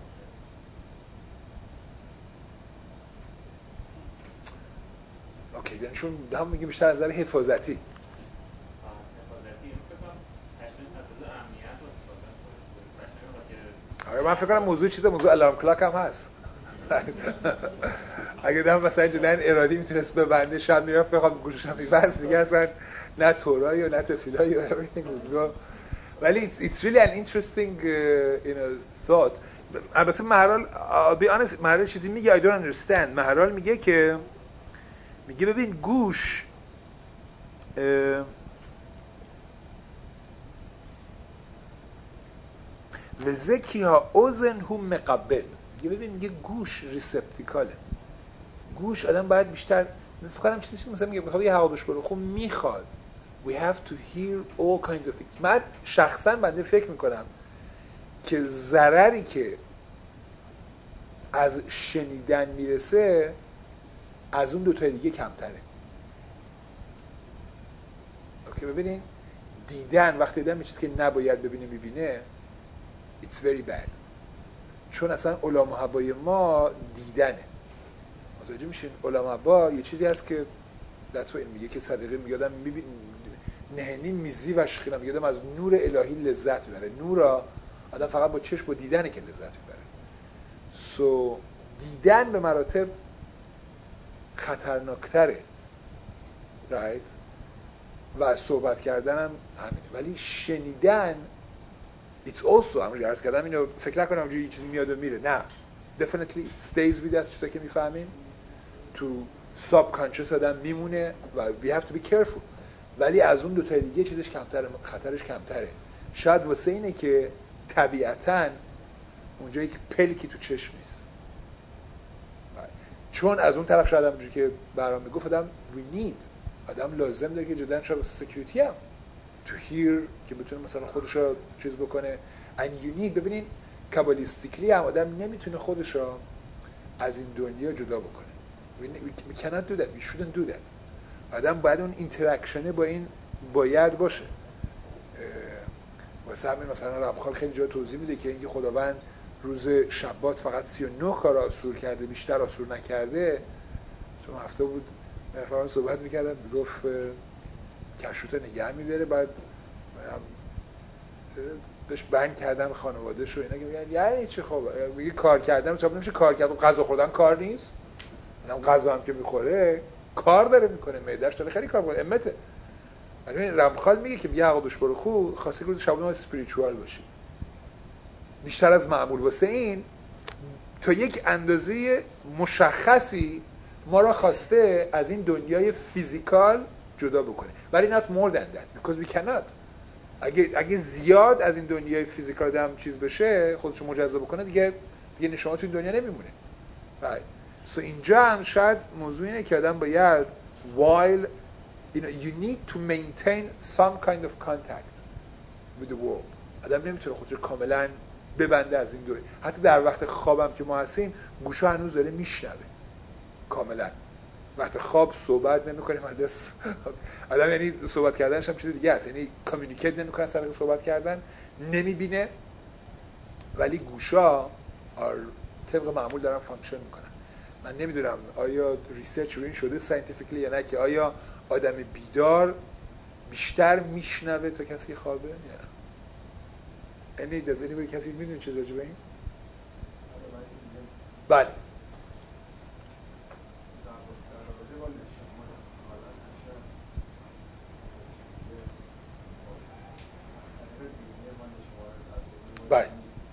اوکی، یعنی چون هم میگه بیشتر از نظر حفاظتی. من فکر کنم موضوع الارم کلاک هم هست. اگه دم مثلا جدن ارادی میتونست ببنده شب میرفت بخوام گوشش هم میبست دیگه اصلا نه تورایی و نه تفیلایی و everything would go. ولی it's really an interesting thought. البته مهرال be honest مهرال چیزی میگه I don't understand. مهرال میگه که ببین گوش و ذکی ها اوزن هم مقبل. میگه گوش ریسپتیکاله. گوش آدم باید بیشتر فکر کنم چیزی مثلا میگه میخواد یه هوا بهش بره، خب میخواد we have to hear all kinds of things. من شخصا بنده فکر میکنم که ضرری که از شنیدن میرسه از اون دو تا دیگه کمتره. اوکی ببینین دیدن وقتی دیدن چیزی که نباید ببینه میبینه it's very bad. چون اصلا علام حبای ما دیدنه. متوجه میشین؟ علام حبا یه چیزی هست که دتو این میگه که صدقه میگادم میبین نهنین میزی و شخیرم میگادم از نور الهی لذت میبره. نورا آدم فقط با چشم با دیدنه که لذت میبره. سو دیدن به مراتب خطرناکتره right؟ و صحبت کردن هم همینه. ولی شنیدن it's also همونجوری عرض کردم اینو فکر نکنم همونجوری چیزی میاد و میره. نه definitely stays with us چیزایی که میفهمیم تو subconscious آدم میمونه و we have to be careful. ولی از اون دوتای دیگه چیزش کمتره، خطرش کمتره. شاید واسه اینه که طبیعتاً اونجایی که پلکی تو چشم نیست. چون از اون طرف شاید همونجوری که برام میگفت آدم we need آدم لازم داره که جدا شاید واسه سکیوریتی هم to hear که بتونه مثلا خودش رو چیز بکنه and you need. ببینین کابالیستیکلی هم آدم نمیتونه خودش رو از این دنیا جدا بکنه. we cannot do that, we shouldn't do that. آدم باید اون اینتراکشنه با این باید باشه. واسه همین مثلا رمخال خیلی جا توضیح میده که اینکه خداوند روز شبات فقط 39 کار آسور کرده، بیشتر آسور نکرده. چون هفته بود من صحبت میکردم میگفت کشوت نگه میداره، بعد بهش بنگ کردن خانواده‌ش و اینا که میگن یعنی چه خب میگه کار کردن چرا نمیشه کار کردن؟ غذا خوردن کار نیست؟ آدم غذا هم که میخوره کار داره میکنه، معده‌اش داره خیلی کار میکنه، امته. ولی رمخال میگه که میگه عقدش برو خو خواسته روز شب ما اسپریچوال باشی بیشتر از معمول. واسه این تا یک اندازه مشخصی ما را خواسته از این دنیای فیزیکال جدا بکنه، ولی not more than that because we cannot. اگه زیاد از این دنیای فیزیکال آدم چیز بشه، خودشو مجزا بکنه، دیگه نشما تو این دنیا نمیمونه. so اینجا هم شاید موضوع اینه که آدم باید while you need to maintain some kind of contact with the world. آدم نمیتونه خودشو کاملا ببنده از این دنیا. حتی در وقت خوابم که ما هستیم گوشا هنوز داره میشنوه کاملا. وقت خواب صحبت نمی‌کنیم آدم یعنی صحبت کردنش هم چیز دیگه است، یعنی کامیونیکیت نمی‌کنه از طریق صحبت کردن، نمی‌بینه ولی گوشا طبق معمول دارن فانکشن میکنن. من نمیدونم آیا ریسرچ روی این شده ساینتیفیکلی یا نه که آیا آدم بیدار بیشتر میشنوه تا کسی که خوابه یا نه. یعنی دزنی به کسی میدونه چه راجع به این؟ بله بله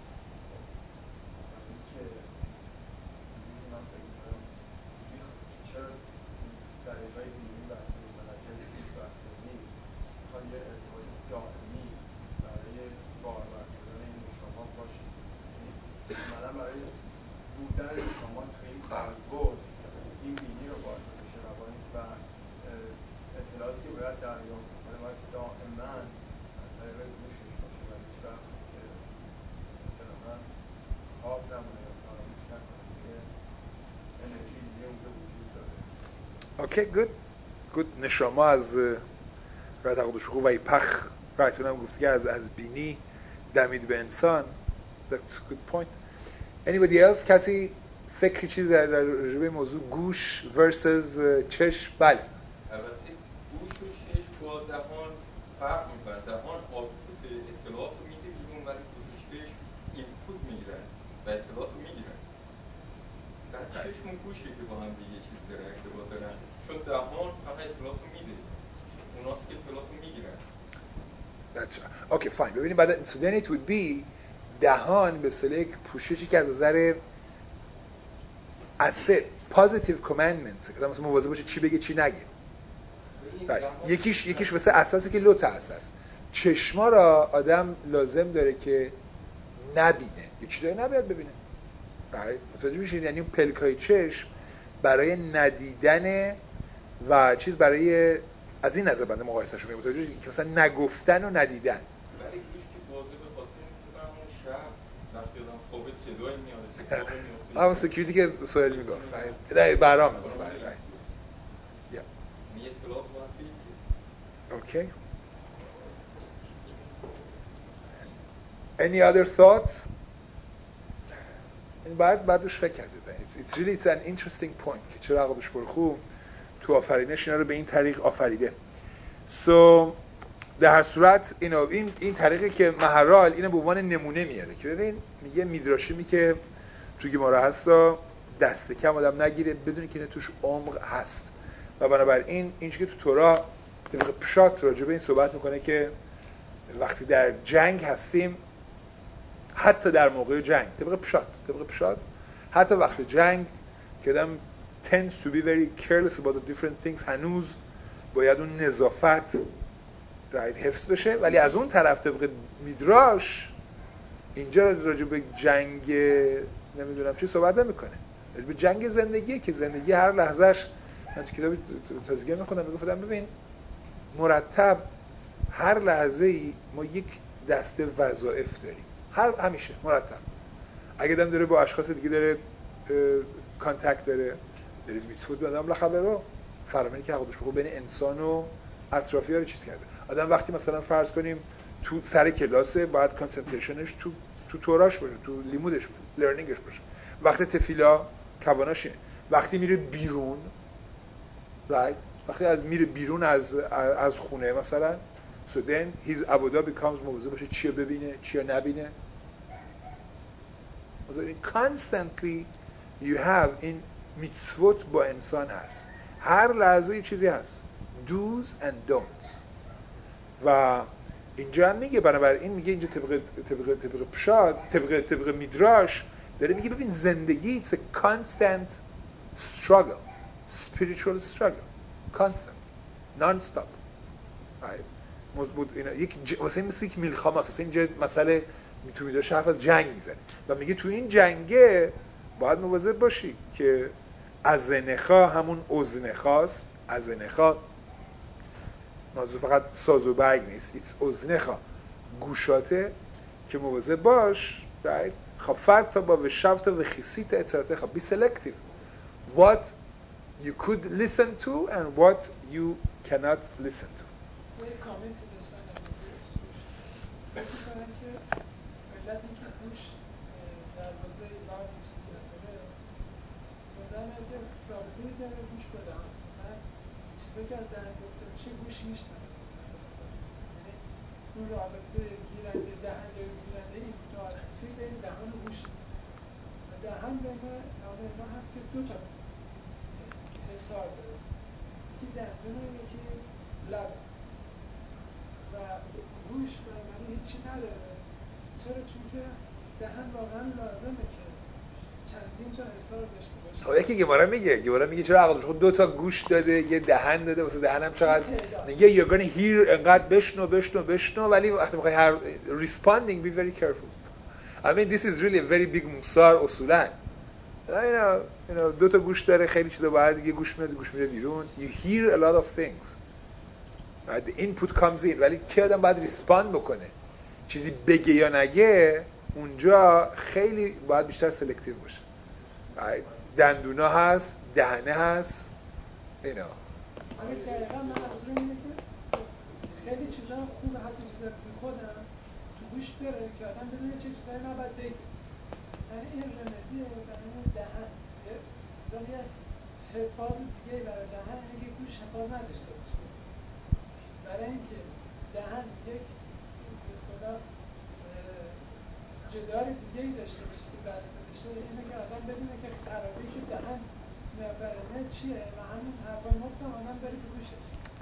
اوکی گود نشما از رایت عقدش خوب و پخ رایتون هم گفتی که از بینی دمید به انسان. That's a good point. Anybody else؟ کسی فکری چیزی در رابطه موضوع گوش versus چشم؟ بله البته گوش و چشم با دهان فرق میکنن. دهان آوتپوت اطلاعات رو میده بیرون ولی گوش و چشم اینپوت میگیرن و اطلاعات رو میگیرن. در چشم و گوشی که با هم دیگه چیز داره ارتباط دارن، چون دهان فقط اطلاعات رو میده، اوناست که اطلاعات رو میگیرن. اوکی فاین. ببینید بعد so then it would be دهان به اصطلاح یک پوششی که از نظر asset positive commandments که مثلا مواظب باشه چی بگه چی نگه. یکیش مثلا اساسی که لوت اساس چشما را آدم لازم داره که نبینه، یه چیزایی نباید ببینه. متوجه میشین؟ یعنی اون پلکای چشم برای ندیدن و چیز برای از این نظر بنده مقایسه‌اش می‌کنم. متوجه میشین که مثلا نگفتن و ندیدن. ولی گوش که بازه به خاطر اینکه اون شب وقتی آدم خواب صدایی میاد، صدایی میاد. اما سکیوریتی که سوال میگفت. در برام میگفت. می اطلاعات وقتی اوکی. Any other thoughts? این باید روش فکر کرده. It's an interesting point که چرا قدوس برخو تو آفرینش اینا رو به این طریق آفریده. So در هر صورت این طریقی که مهرال اینو به عنوان نمونه میاره که ببین میگه میدراشیمی که تو گمارا هستا دست کم آدم نگیره بدونی که توش عمق هست و بنابراین این چیزی که تو تورا طبق پشات راجع به این صحبت میکنه که وقتی در جنگ هستیم حتی در موقع جنگ طبق پشات حتی وقت جنگ که آدم tends to be very careless about the different things هنوز باید اون نظافت حفظ بشه ولی از اون طرف طبق میدراش اینجا راجع به جنگ نمیدونم چی صحبت نمیکنه راجع به جنگ زندگی که زندگی هر لحظهش من تو کتاب تازگی میخونم میگفتم ببین مرتب هر لحظه ای ما یک دسته وظایف داریم همیشه مرتب اگه دم داره با اشخاص دیگه داره کانتکت داره میتفوت بدم خبر رو فرامینی که خودش بخو بین انسان و اطرافی‌ها رو چیز کرده آدم وقتی مثلا فرض کنیم تو سر کلاسه باید کانسنتریشنش تو توراش باشه تو لیمودش باشه لرنینگش باشه وقتی تفیلا کواناش اینه وقتی میره بیرون وقتی میره بیرون از خونه مثلا so then his عبودا becomes مواظب باشه چی ببینه چی نبینه constantly you have این میتسوت با انسان هست هر لحظه یه چیزی هست do's and don'ts و اینجا هم میگه بنابراین میگه اینجا طبق پشاد طبق میدراش داره میگه ببین زندگی it's a constant struggle spiritual struggle constant non-stop واسه مثل یک میلخاماست واسه اینجا مسئله تو میدراش حرف از جنگ میزنه و میگه تو این جنگه باید مواظب باشی که ازنخا همون ازنخاست ازنخا موضوع فقط ساز و برگ نیست it's ازنخا گوشاته که مواظب باش خفرت با و شفت و خیسیت اتساعته be selective what you could listen to and what you cannot listen to کامنتی داشتن بکنن که علت این که گوش دروازه ایران چیزی نداره بودن یه رابطه‌ای داره گوش بدم مثلا چیزایی که از دهن گفته میشه گوش میشنن یعنی اون رابطه گیرنده دهن یا گیرنده این توی بین دهن و گوش و دهن بین اینا هست که دو تا حسار داره یکی دندونه یکی لب و گوش برای هیچی نداره چرا؟ چون که دهن واقعا لازمه که چندین تا حسار داشته باشه یکی گمارا میگه چرا عقلش خود دو تا گوش داده یه دهن داده واسه دهنم چقدر میگه you're gonna hear انقدر بشنو ولی وقتی میخوای هر responding be very careful I mean this is really a very big موسار اصولا you know دو تا گوش داره خیلی چیزا باید یه گوش میره بیرون you hear a lot of things the input comes in ولی که آدم باید ریسپاند بکنه چیزی بگه یا نگه اونجا خیلی باید بیشتر سلکتیو باشه دندونا هست دهنه هست اینا دقیقا من از اینه که خیلی چیزا خوبه حتی چیزا که خودم تو گوش بیاره که آدم بدونه چه چیزایی نباید بگه یعنی این رمدیه برای دهن یه حفاظ دیگه برای دهن اگه گوش حفاظ نداشته باشه برای اینکه دهن یک اصطلاح جدار دیگه‌ای داشته باشه که بسته بشه اینه که آدم بدونه که خرابی که دهن میبرنه چیه و همین حرفای مفتم آدم بره تو گوشش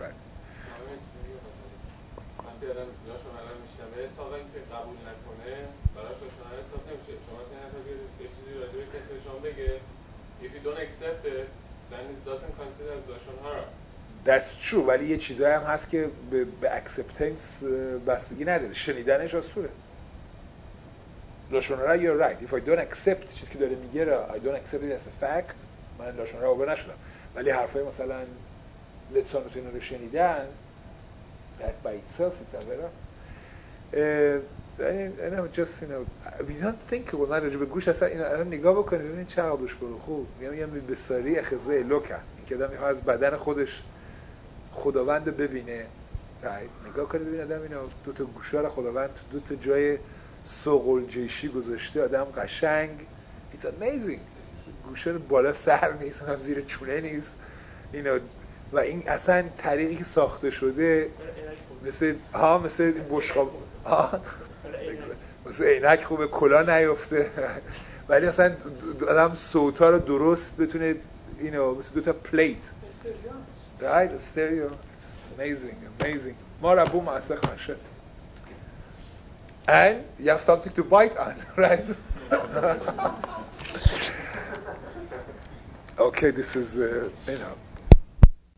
وقتی آدم جاشون الان میشنوه تا اینکه قبول نکنه براش روشن‌ها حساب نمیشه شما مثلا یه چیزی راجع به کسی شما بگه if you don't accept it then it doesn't consider as روشن‌ها That's true ولی یه چیزایی هم هست که به acceptance بستگی نداره شنیدنش آسوره لاشون‌ها you're right if I don't accept چیزی که داره میگه I don't accept it as a fact من لاشون‌ها عبور نشدم ولی حرفای مثلا لسانت اینا رو شنیدن that by itself it's a just you know we don't think about راجع به گوش اصلا نگاه بکنید ببینید چه عقلش برو خوب میگم بساری اخزه لوکا این که آدم میخواد از بدن خودش خداوند ببینه نگاه کنید ببینید آدم اینا دو تا گوشا رو خداوند دو تا جای سوقل جیشی گذاشته، آدم قشنگ. It's amazing. گوشه بالا سر نیست، هم زیر چونه نیست. و این اصلا طریقی که ساخته شده مثل بشقاب مثل عینک خوبه کلا نیفته، ولی اصلا آدم صوتا رو درست بتونه مثل دوتا پلیت right stereo. Amazing. ما ربو معسخ نشه and you have something to bite on, right? Okay, this is